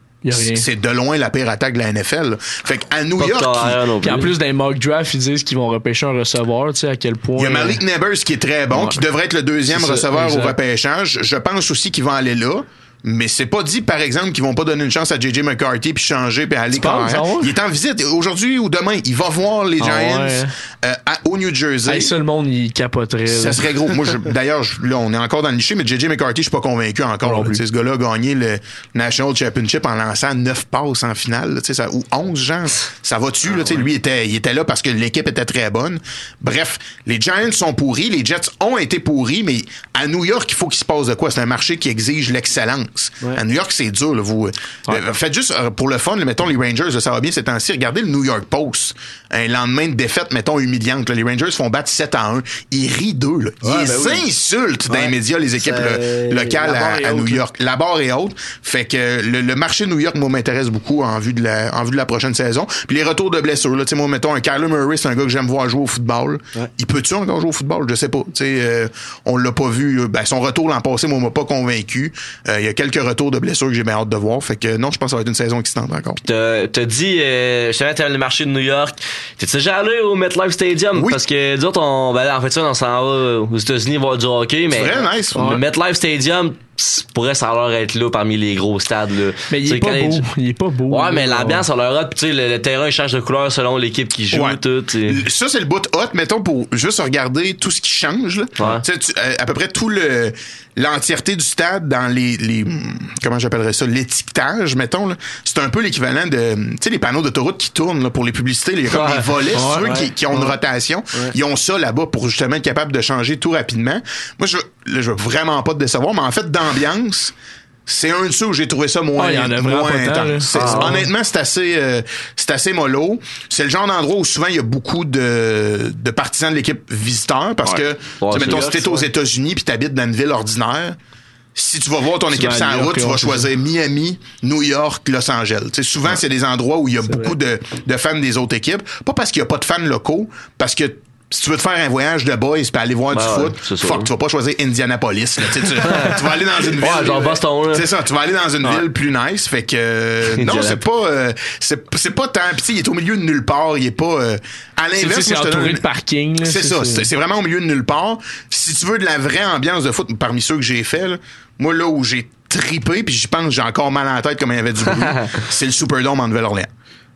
c'est de loin la pire attaque de la N F L. Fait qu'à New York. Puis en plus d'un mock draft, ils disent qu'ils vont repêcher un receveur, tu sais, à quel point. Il y a Malik Neighbors qui est très bon, ouais. qui devrait être le deuxième receveur ça, au repêchage. Je pense aussi qu'ils vont aller là. Mais c'est pas dit, par exemple, qu'ils vont pas donner une chance à J J McCarthy puis changer puis aller carrément. Il est en visite aujourd'hui ou demain. Il va voir les Giants ah ouais. euh, à, au New Jersey. Hey, ça, le monde, il capoterait. Là. Ça serait gros. Moi, je, d'ailleurs, je, là, on est encore dans le niché, mais J J McCarthy, je suis pas convaincu encore. Là, ce gars-là a gagné le National Championship en lançant neuf passes en finale. Là, ça, ou onze, genre. Ça va-tu? Ah, là, ouais. Lui, était, il était là parce que l'équipe était très bonne. Bref, les Giants sont pourris. Les Jets ont été pourris, mais à New York, il faut qu'il se passe de quoi? C'est un marché qui exige l'excellence. Ouais. À New York, c'est dur, là, vous. Ouais. Euh, faites juste, euh, pour le fun, là, mettons, les Rangers, là, ça va bien ces temps-ci. Regardez le New York Post. Un lendemain de défaite, mettons, humiliante. Là, les Rangers font battre sept à un. Ils rient d'eux, là. Ils ouais, ben insultent oui. dans ouais. les médias les équipes le, locales à, à New York. La barre est haute. Fait que le, le marché de New York, moi, m'intéresse beaucoup en vue de la, en vue de la prochaine saison. Puis les retours de blessures, là. Tu sais, moi, mettons, un Kyler Murray, c'est un gars que j'aime voir jouer au football. Ouais. Il peut-tu encore jouer au football? Je sais pas. Tu sais, euh, on l'a pas vu. Ben, son retour l'an passé, moi, m'a pas convaincu. Euh, il y a quelques retours de blessures que j'ai bien hâte de voir. Fait que non, je pense que ça va être une saison excitante encore. Pis t'as, t'as dit, euh, justement, t'es allé le marché de New York. T'es-tu déjà allé au MetLife Stadium? Oui. Parce que, disons, on, ben là, en fait, ça, on s'en va aux États-Unis voir du hockey, mais. C'est vrai, nice. Le ouais. MetLife Stadium, pourrait ça leur être là parmi les gros stades, là. Mais il est, pas beau. il est pas beau. Ouais, là, mais l'ambiance, ça leur a, pis tu sais, le, le terrain, il change de couleur selon l'équipe qui joue, ouais. tout. T'sais. Ça, c'est le bout hot, mettons, pour juste regarder tout ce qui change, là. Ouais. Tu sais, à peu près tout le, l'entièreté du stade dans les, les, comment j'appellerais ça, l'étiquetage, mettons, là. C'est un peu l'équivalent de, tu sais, les panneaux d'autoroute qui tournent, là, pour les publicités. Il y a comme ouais. des volets, ouais, ceux ouais. qui, qui ont ouais. une rotation. Ouais. Ils ont ça là-bas pour justement être capable de changer tout rapidement. Moi, je, là, je veux vraiment pas te décevoir, mais en fait, d'ambiance, c'est un de ceux où j'ai trouvé ça moins, ah, moins intense. Ah, honnêtement, c'est assez, euh, c'est assez mollo. C'est le genre d'endroit où souvent il y a beaucoup de, de partisans de l'équipe visiteurs parce ouais. que, ouais, mettons, si t'es aux ouais. États-Unis puis t'habites dans une ville ordinaire, si tu vas voir ton tu équipe sur la route, tu vas choisir Miami, New York, Los Angeles. T'sais, souvent, ouais. c'est des endroits où il y a c'est beaucoup de, de fans des autres équipes. Pas parce qu'il y a pas de fans locaux, parce que si tu veux te faire un voyage de boys puis aller voir ben du ouais, foot, fuck, tu vas pas choisir Indianapolis. Là, tu, tu vas aller dans une ville. Ouais, genre Boston, là. C'est ça, tu vas aller dans une ouais. ville plus nice. Fait que euh, non, c'est pas euh, c'est, c'est pas tant. Pis il est au milieu de nulle part. Il est pas. Euh, à l'inverse, c'est, c'est entouré donne, de parking. Là, c'est, c'est ça. C'est, c'est vraiment au milieu de nulle part. Si tu veux de la vraie ambiance de foot, parmi ceux que j'ai fait, là, moi là où j'ai trippé, puis je pense que j'ai encore mal en tête comme il y avait du bruit, c'est le Superdome en Nouvelle-Orléans.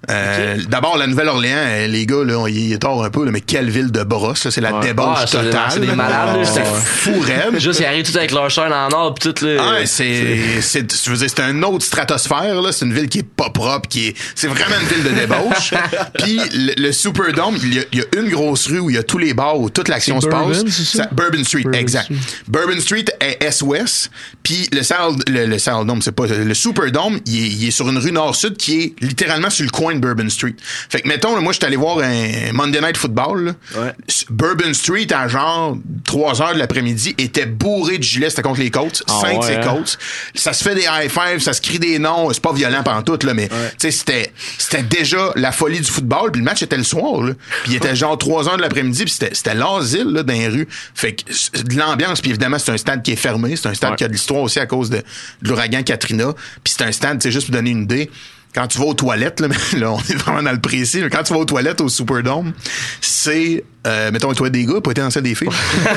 Euh, okay. D'abord, la Nouvelle-Orléans, les gars, là, il est tard un peu, là, mais quelle ville de brosse, là, c'est la ouais. débauche ah, totale. C'est des malades, là. C'est ouais. fou raide. Juste, ils arrivent tout avec leur chaîne en or, pis tout, là. Ah, c'est, c'est, je veux dire, c'est une autre stratosphère, là. C'est une ville qui est pas propre, qui est, c'est vraiment une ville de débauche. Puis, le, le Superdome, il y, a, il y a une grosse rue où il y a tous les bars où toute l'action se Bourbon, passe. C'est ça? Bourbon Street, Bourbon exact. Street. Bourbon Street est est-ouest, puis le Saddle, le, le Saddle Dome, c'est pas, le Superdome, il est, il est sur une rue nord-sud qui est littéralement sur le coin de Bourbon Street. Fait que, mettons, là, moi, j'étais allé voir un Monday Night Football, là. Ouais. Bourbon Street, à genre trois heures de l'après-midi, était bourré de gilets, c'était contre les Colts, oh, cinq de ouais, ces hein? Colts. Ça se fait des high-fives, ça se crie des noms, c'est pas violent pantoute, là, mais, ouais. tu sais, c'était, c'était déjà la folie du football, puis le match était le soir, là. Puis il était genre trois heures de l'après-midi, puis c'était, c'était l'asile, là, dans les rues. Fait que, de l'ambiance, puis évidemment, c'est un stade qui est fermé, c'est un stade ouais. qui a de l'histoire aussi à cause de, de l'ouragan Katrina, puis c'est un stade, tu sais, juste pour donner une idée, quand tu vas aux toilettes, là, là, on est vraiment dans le précis, mais quand tu vas aux toilettes au Superdome, c'est, euh, mettons, les toilettes des gars, pas été dans celle des filles.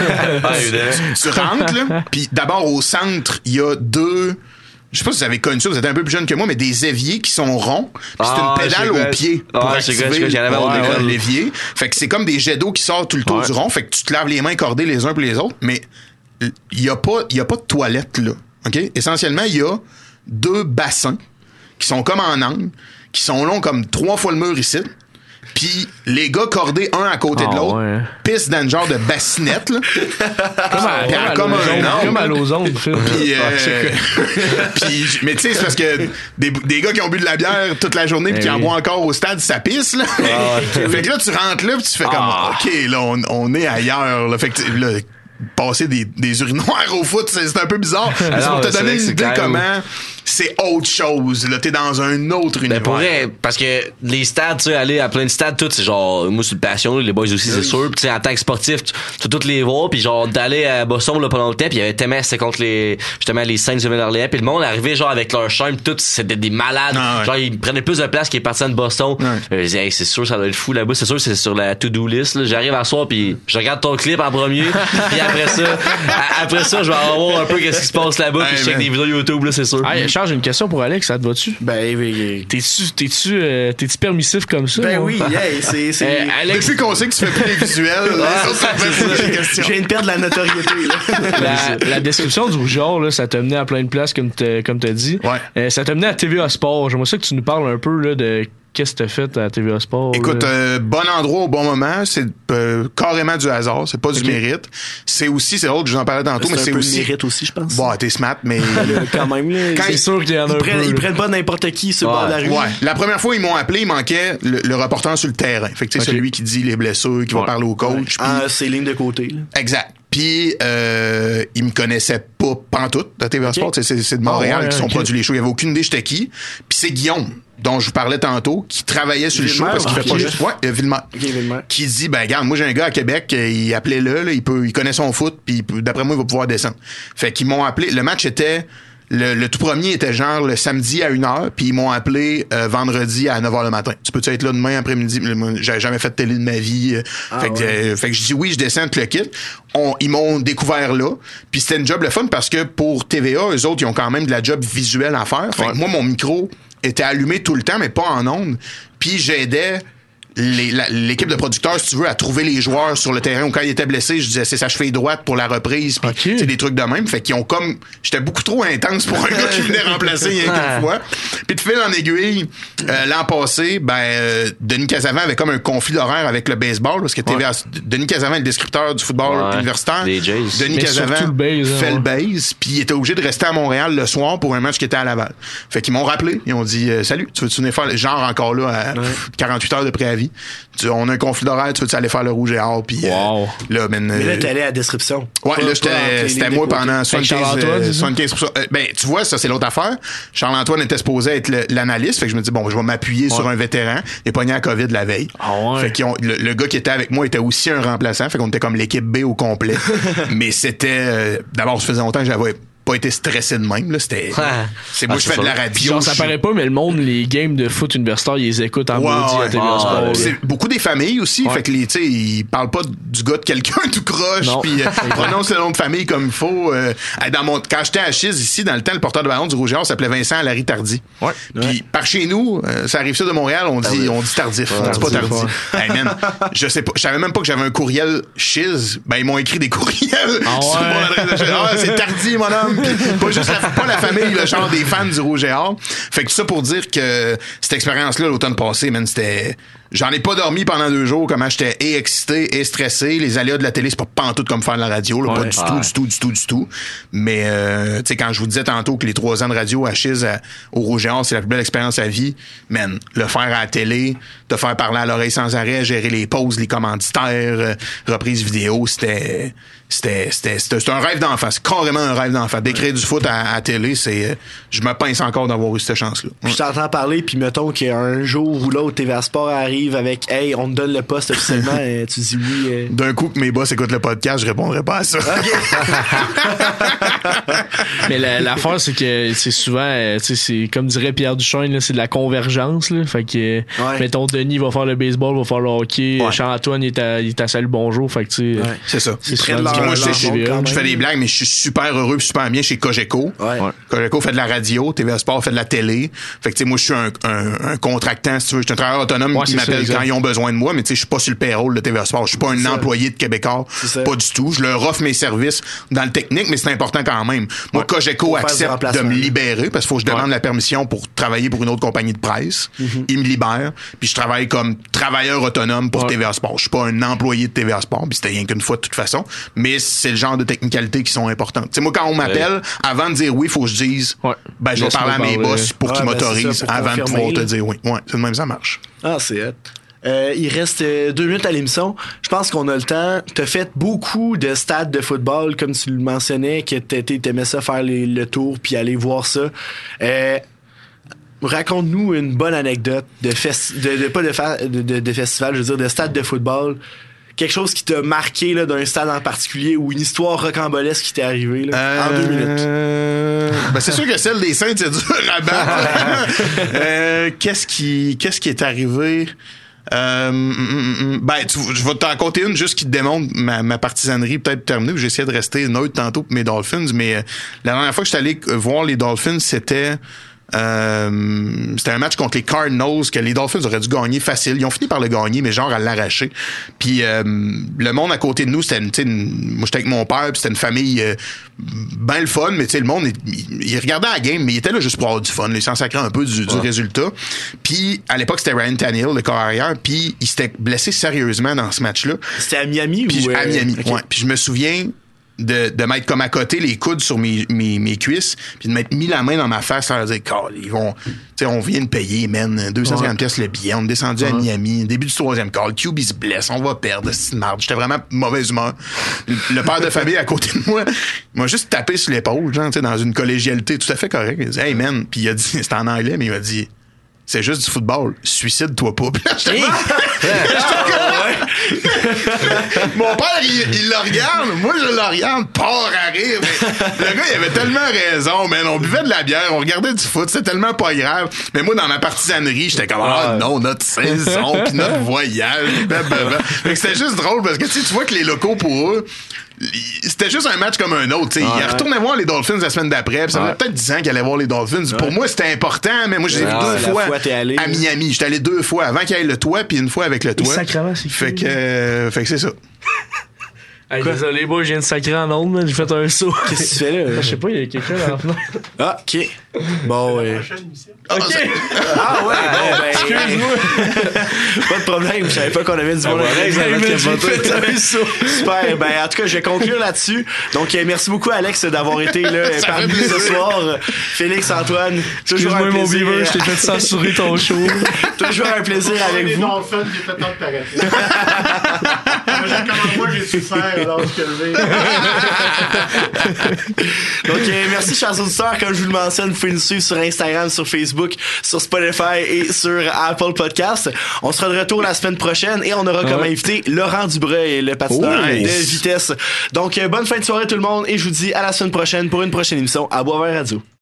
tu, tu rentres, là, puis d'abord, au centre, il y a deux, je sais pas si vous avez connu ça, vous êtes un peu plus jeune que moi, mais des éviers qui sont ronds, pis c'est ah, une pédale au pied pour ah, activer le, ouais, l'évier. Fait que c'est comme des jets d'eau qui sortent tout le tour ouais. du rond, fait que tu te laves les mains cordées les uns pour les autres, mais il y a pas, il y a pas de toilette, là. OK? Essentiellement, il y a deux bassins qui sont comme en angle, qui sont longs comme trois fois le mur ici. Puis les gars cordés un à côté oh, de l'autre, ouais. pissent dans une genre de bassinette, là. Comme à, comme à, comme à l'ozone, Puis, euh, puis, mais tu sais, c'est parce que des, des gars qui ont bu de la bière toute la journée puis qui en boivent encore au stade, ça pisse, là. Ah, fait que là, tu rentres là puis tu fais comme, ah. OK, là, on, on est ailleurs, là. Fait que là, passer des, des urinoirs au foot, c'est, c'est un peu bizarre. Mais ah pour te donner une idée comment c'est autre chose. Là, t'es dans un autre univers. Ben pour vrai, parce que les stades, tu sais, aller à plein de stades, tout, c'est genre, moi, c'est une passion, les boys aussi, c'est sûr. Puis, tu sais, en tant que sportif, tu peux toutes les voir. Puis, genre, d'aller à Boston, là, pendant longtemps, puis il y avait tellement, c'était contre les, justement, les Saints de Nouvelle-Orléans. Puis le monde arrivait, genre, avec leur charme, tout, c'était des malades. Ah, ouais. Genre, ils prenaient plus de place qu'ils partaient de Boston. Ouais. Euh, je disais, hey, c'est sûr, ça doit être fou là-bas. C'est sûr, c'est sur la to-do list, là. J'arrive à soir, puis je regarde ton clip en premier. Puis après ça, à, après ça, je vais avoir voir un peu qu'est-ce qui se passe là-bas. Puis hey, je check des vidéos YouTube, là, c'est sûr. Hey, Charles, j'ai une question pour Alex. Ça te va-tu? Ben, ben t'es-tu, t'es-tu, euh, t'es-tu permissif comme ça? Ben oui, yeah, c'est, c'est... Euh, Alex... Depuis qu'on sait que tu fais plus les visuels, ah, ça, ça, je viens de perdre la notoriété, là. La, la description du rougeur, là, ça t'a mené à plein de places, comme t'as, comme t'as dit. Ouais. Euh, ça t'a mené à T V A Sport. J'aimerais ça que tu nous parles un peu, là, de qu'est-ce que t'as fait à T V A Sport? Écoute, euh, bon endroit au bon moment, c'est euh, carrément du hasard, c'est pas okay. du mérite. C'est aussi, c'est autre, je vous en parlais tantôt, c'est mais c'est un aussi... peu mérite aussi, je pense. Bon, t'es smart, mais... quand même, là, quand c'est ils, sûr qu'il y en a ils, un prennent, peu, ils prennent pas n'importe qui sur le ouais. bord de la rue. Ouais. La première fois, ils m'ont appelé, il manquait le, le reporter sur le terrain. Fait que tu sais, okay. celui qui dit les blessures, qui ouais. va parler au coach. Ouais. Pis... Ah, c'est ligne de côté, là. Exact. Puis, euh, ils me connaissaient pas pantoute à T V A okay. Sport. C'est, c'est de Montréal oh, ouais, qui sont okay. produits les shows. Il y avait aucune idée j'étais qui. Puis c'est Guillaume, dont je vous parlais tantôt, qui travaillait sur Villemer, le show parce qu'il okay. fait pas juste... Ouais, euh, Villemer. Okay, Villemer. Qui dit, ben regarde, moi j'ai un gars à Québec, il appelait le, là, il peut, il connaît son foot, puis d'après moi, il va pouvoir descendre. Fait qu'ils m'ont appelé. Le match était... Le, le tout premier était genre le samedi à une heure, puis ils m'ont appelé euh, vendredi à neuf heures le matin. Tu peux-tu être là demain après-midi? J'avais jamais fait de télé de ma vie. Ah, fait, que, ouais. euh, fait que je dis oui, je descends, le kit. On, ils m'ont découvert là. Puis c'était une job le fun parce que pour T V A, eux autres, ils ont quand même de la job visuelle à faire. Fait ouais. que moi, mon micro était allumé tout le temps, mais pas en ondes. Puis j'aidais... Les, la, l'équipe de producteurs, si tu veux, à trouver les joueurs sur le terrain. Ou quand ils étaient blessés, je disais c'est sa cheville droite pour la reprise. Puis okay. des trucs de même. Fait qu'ils ont comme... J'étais beaucoup trop intense pour un gars qui venait remplacer il y a une fois. Puis de fil en aiguille, euh, l'an passé, ben euh, Denis Casavant avait comme un conflit d'horaire avec le baseball. Parce que T V A... Ouais. Denis Casavant est le descripteur du football ouais. universitaire. Les Jays. Denis Mais Casavant le base, fait hein, le base. Puis il était obligé de rester à Montréal le soir pour un match qui était à Laval. Fait qu'ils m'ont rappelé. Ils ont dit euh, salut, tu veux-tu venir faire... Genre encore là, à ouais. quarante-huit heures de préavis. Tu, on a un conflit d'horaire, tu veux-tu aller faire le rouge et or, puis wow. euh, là, ben, mais là, t'es allé à la description. Ouais, pas, là, j'étais, c'était moi pendant soixante-quinze, euh, soixante-quinze pour cent. Euh, ben, tu vois, ça, c'est l'autre affaire. Charles-Antoine était supposé être le, l'analyste, fait que je me dis, bon, je vais m'appuyer ouais. sur un vétéran. Il est pogné à COVID la veille. Ah ouais. Fait que le, le gars qui était avec moi était aussi un remplaçant, fait qu'on était comme l'équipe B au complet. Mais c'était, euh, d'abord, ça faisait longtemps que j'avais pas été stressé de même, là. C'était, c'est moi, ah, je fais de la radio. Genre, ça paraît pas, mais le monde, les games de foot universitaire, ils les écoutent en ouais, maudit ouais, à T V A Sport. C'est beaucoup des familles aussi. Ouais. Fait que les, tu sais, ils parlent pas du gars de quelqu'un tout croche, puis euh, prononcent le nom de famille comme il faut. Euh, dans mon, quand j'étais à Chiz ici, dans le temps, le porteur de ballon du Rouge et Or s'appelait Vincent Larry Tardy. Ouais. Puis ouais. par chez nous, euh, ça arrive ça de Montréal, on dit, ah, on dit tardif. Ouais, on dit pas tardif. Ouais. Hey man, je sais pas, je savais même pas que j'avais un courriel Chiz. Ben, ils m'ont écrit des courriels ah, sur ouais. mon adresse de Chiz. Ah, c'est Tardy, mon homme. Puis, pas juste la, pas la famille, le genre des fans du Rouge et Or. Fait que tout ça pour dire que cette expérience-là, l'automne passé, man, c'était, j'en ai pas dormi pendant deux jours, comment j'étais et excité et stressé. Les aléas de la télé, c'est pas pantoute comme faire de la radio, là, ouais, pas du, ouais. tout, du tout, du tout, du tout. Mais, euh, tu sais, quand je vous disais tantôt que les trois ans de radio à Chiz, à, au Rouge et Or, c'est la plus belle expérience à vie, man, le faire à la télé, te faire parler à l'oreille sans arrêt, gérer les pauses, les commanditaires, euh, reprises vidéo, c'était... C'était, c'était, c'était, c'était un rêve d'enfant. C'est carrément un rêve d'enfant. D'écrire du foot à la télé, c'est, je me pince encore d'avoir eu cette chance-là. Ouais. Je t'entends parler, puis mettons qu'un jour ou l'autre, T V A Sport arrive avec, hey, on te donne le poste officiellement, et tu dis oui. Euh... D'un coup que mes boss écoutent le podcast, je répondrai pas à ça. Okay. Mais la, l'affaire, c'est que, c'est souvent, tu sais, c'est, comme dirait Pierre Duchesne, là, c'est de la convergence, là. Fait que, ouais. mettons, Denis va faire le baseball, va faire le hockey, ouais. Jean-Antoine, il est à, il est à Salut Bonjour, fait que, tu sais. Ouais. C'est ça. C'est très de moi, je, je, je fais des blagues, mais je suis super heureux, super bien chez Cogeco. Ouais. Cogeco fait de la radio, T V A Sport fait de la télé. Fait que tu sais, moi, je suis un, un, un contractant, si tu veux. Je suis un travailleur autonome ouais, qui m'appelle ça, quand ils ont besoin de moi, mais tu sais, je suis pas sur le payroll de T V A Sport. Je suis pas un employé de Québécois. Pas du tout. Je leur offre mes services dans le technique, mais c'est important quand même. Moi, ouais. Cogeco accepte de me libérer parce qu'il faut que je demande ouais. la permission pour travailler pour une autre compagnie de presse. Mm-hmm. Ils me libèrent. Puis je travaille comme travailleur autonome pour ouais. T V A Sport. Je suis pas un employé de T V A Sport. Puis c'était rien qu'une fois de toute façon. Mais c'est le genre de technicalités qui sont importantes. Tu sais, moi, quand on m'appelle, ouais. avant de dire oui, il faut que je dise, ouais. ben, je vais parler à mes parler. boss pour ouais, qu'ils ben m'autorisent avant de pouvoir te dire oui. Ouais, c'est de même, ça marche. Ah, c'est hot. Euh, il reste deux minutes à l'émission. Je pense qu'on a le temps. T'as fait beaucoup de stades de football, comme tu le mentionnais, que t'aimais ça faire les, le tour puis aller voir ça. Euh, raconte-nous une bonne anecdote de, festi- de, de pas de, fa- de, de, de festival, je veux dire, de stade de football. Quelque chose qui t'a marqué là, d'un stade en particulier ou une histoire rocambolesque qui t'est arrivée là, euh, en deux minutes. Euh, ben c'est sûr que celle des Saints, c'est dur à battre. euh, qu'est-ce qui, qu'est-ce qui est arrivé? Euh, ben, tu, je vais t'en compter une juste qui te démontre ma, ma partisanerie peut-être terminée. J'ai essayé de rester neutre tantôt pour mes Dolphins, mais euh, la dernière fois que j'étais allé voir les Dolphins, c'était Euh, c'était un match contre les Cardinals que les Dolphins auraient dû gagner facile. Ils ont fini par le gagner, mais genre à l'arracher. Puis euh, le monde à côté de nous, c'était une, une, moi j'étais avec mon père, puis c'était une famille euh, ben le fun, mais tu sais le monde, il, il regardait la game, mais il était là juste pour avoir du fun. Il s'en sacrait un peu du, du ouais. résultat. Puis à l'époque c'était Ryan Tannehill, le corps arrière, puis il s'était blessé sérieusement dans ce match-là. C'était à Miami puis, ou à Miami, okay. ouais. Puis je me souviens de, de mettre comme à côté les coudes sur mes, mes, mes cuisses, puis de m'être mis la main dans ma face, à dire, oh, ils vont, tu sais, on vient de payer, man, deux cent cinquante ouais. pièces le billet, on est descendu ouais. à Miami, début du troisième quart, Q B se blesse, on va perdre, c'est une marde. J'étais vraiment mauvaise humeur. Le, le père de famille à côté de moi, il m'a juste tapé sur l'épaule, genre, tu sais, dans une collégialité tout à fait correcte. Il a dit, hey, man, puis il a dit, c'était en anglais, mais il m'a dit, c'est juste du football. Suicide-toi pas. Puis là, j'étais Mon père, il, il le regarde. Moi, je le regarde. Part à rire. Mais le gars, il avait tellement raison, man. On buvait de la bière. On regardait du foot. C'était tellement pas grave. Mais moi, dans ma partisanerie, j'étais comme, ah oh, non, notre saison, puis notre voyage. Fait que c'était juste drôle parce que tu vois que les locaux, pour eux, c'était juste un match comme un autre. T'sais. Ouais, il retournait voir les Dolphins la semaine d'après. Pis ça ouais. fait peut-être dix ans qu'il allait voir les Dolphins. Ouais. Pour moi, c'était important, mais moi, je les ai vus deux fois, fois allé, à Miami. J'étais allé deux fois avant qu'il y ait le toit, puis une fois avec le toit. Sacrément, c'est fait que, euh, fait que c'est ça. Hey, désolé, moi, je viens de sacrer en ondes, j'ai fait un saut. Qu'est-ce que tu fais là? Je sais pas, il y a quelqu'un dans la fenêtre. Ah, ok. Bon, ouais. Ok. Ah, ouais, bon, ben. Excuse-moi. Pas de problème, je savais pas qu'on avait du bon avec un saut. Super. Ben, en tout cas, je vais conclure là-dessus. Donc, merci beaucoup, Alex, d'avoir été là parmi nous ce soir. Félix, Antoine, toujours un plaisir. Mon beaver, je t'ai fait censurer ton show. Toujours un plaisir avec vous. Moi, j'ai nécessaire alors que le Donc, euh, merci, chers auditeurs. Comme je vous le mentionne, vous pouvez nous suivre sur Instagram, sur Facebook, sur Spotify et sur Apple Podcasts. On sera de retour la semaine prochaine et on aura comme ouais. invité Laurent Dubreuil, le patineur oh, nice. de vitesse. Donc, euh, bonne fin de soirée tout le monde et je vous dis à la semaine prochaine pour une prochaine émission à Boisvert Radio.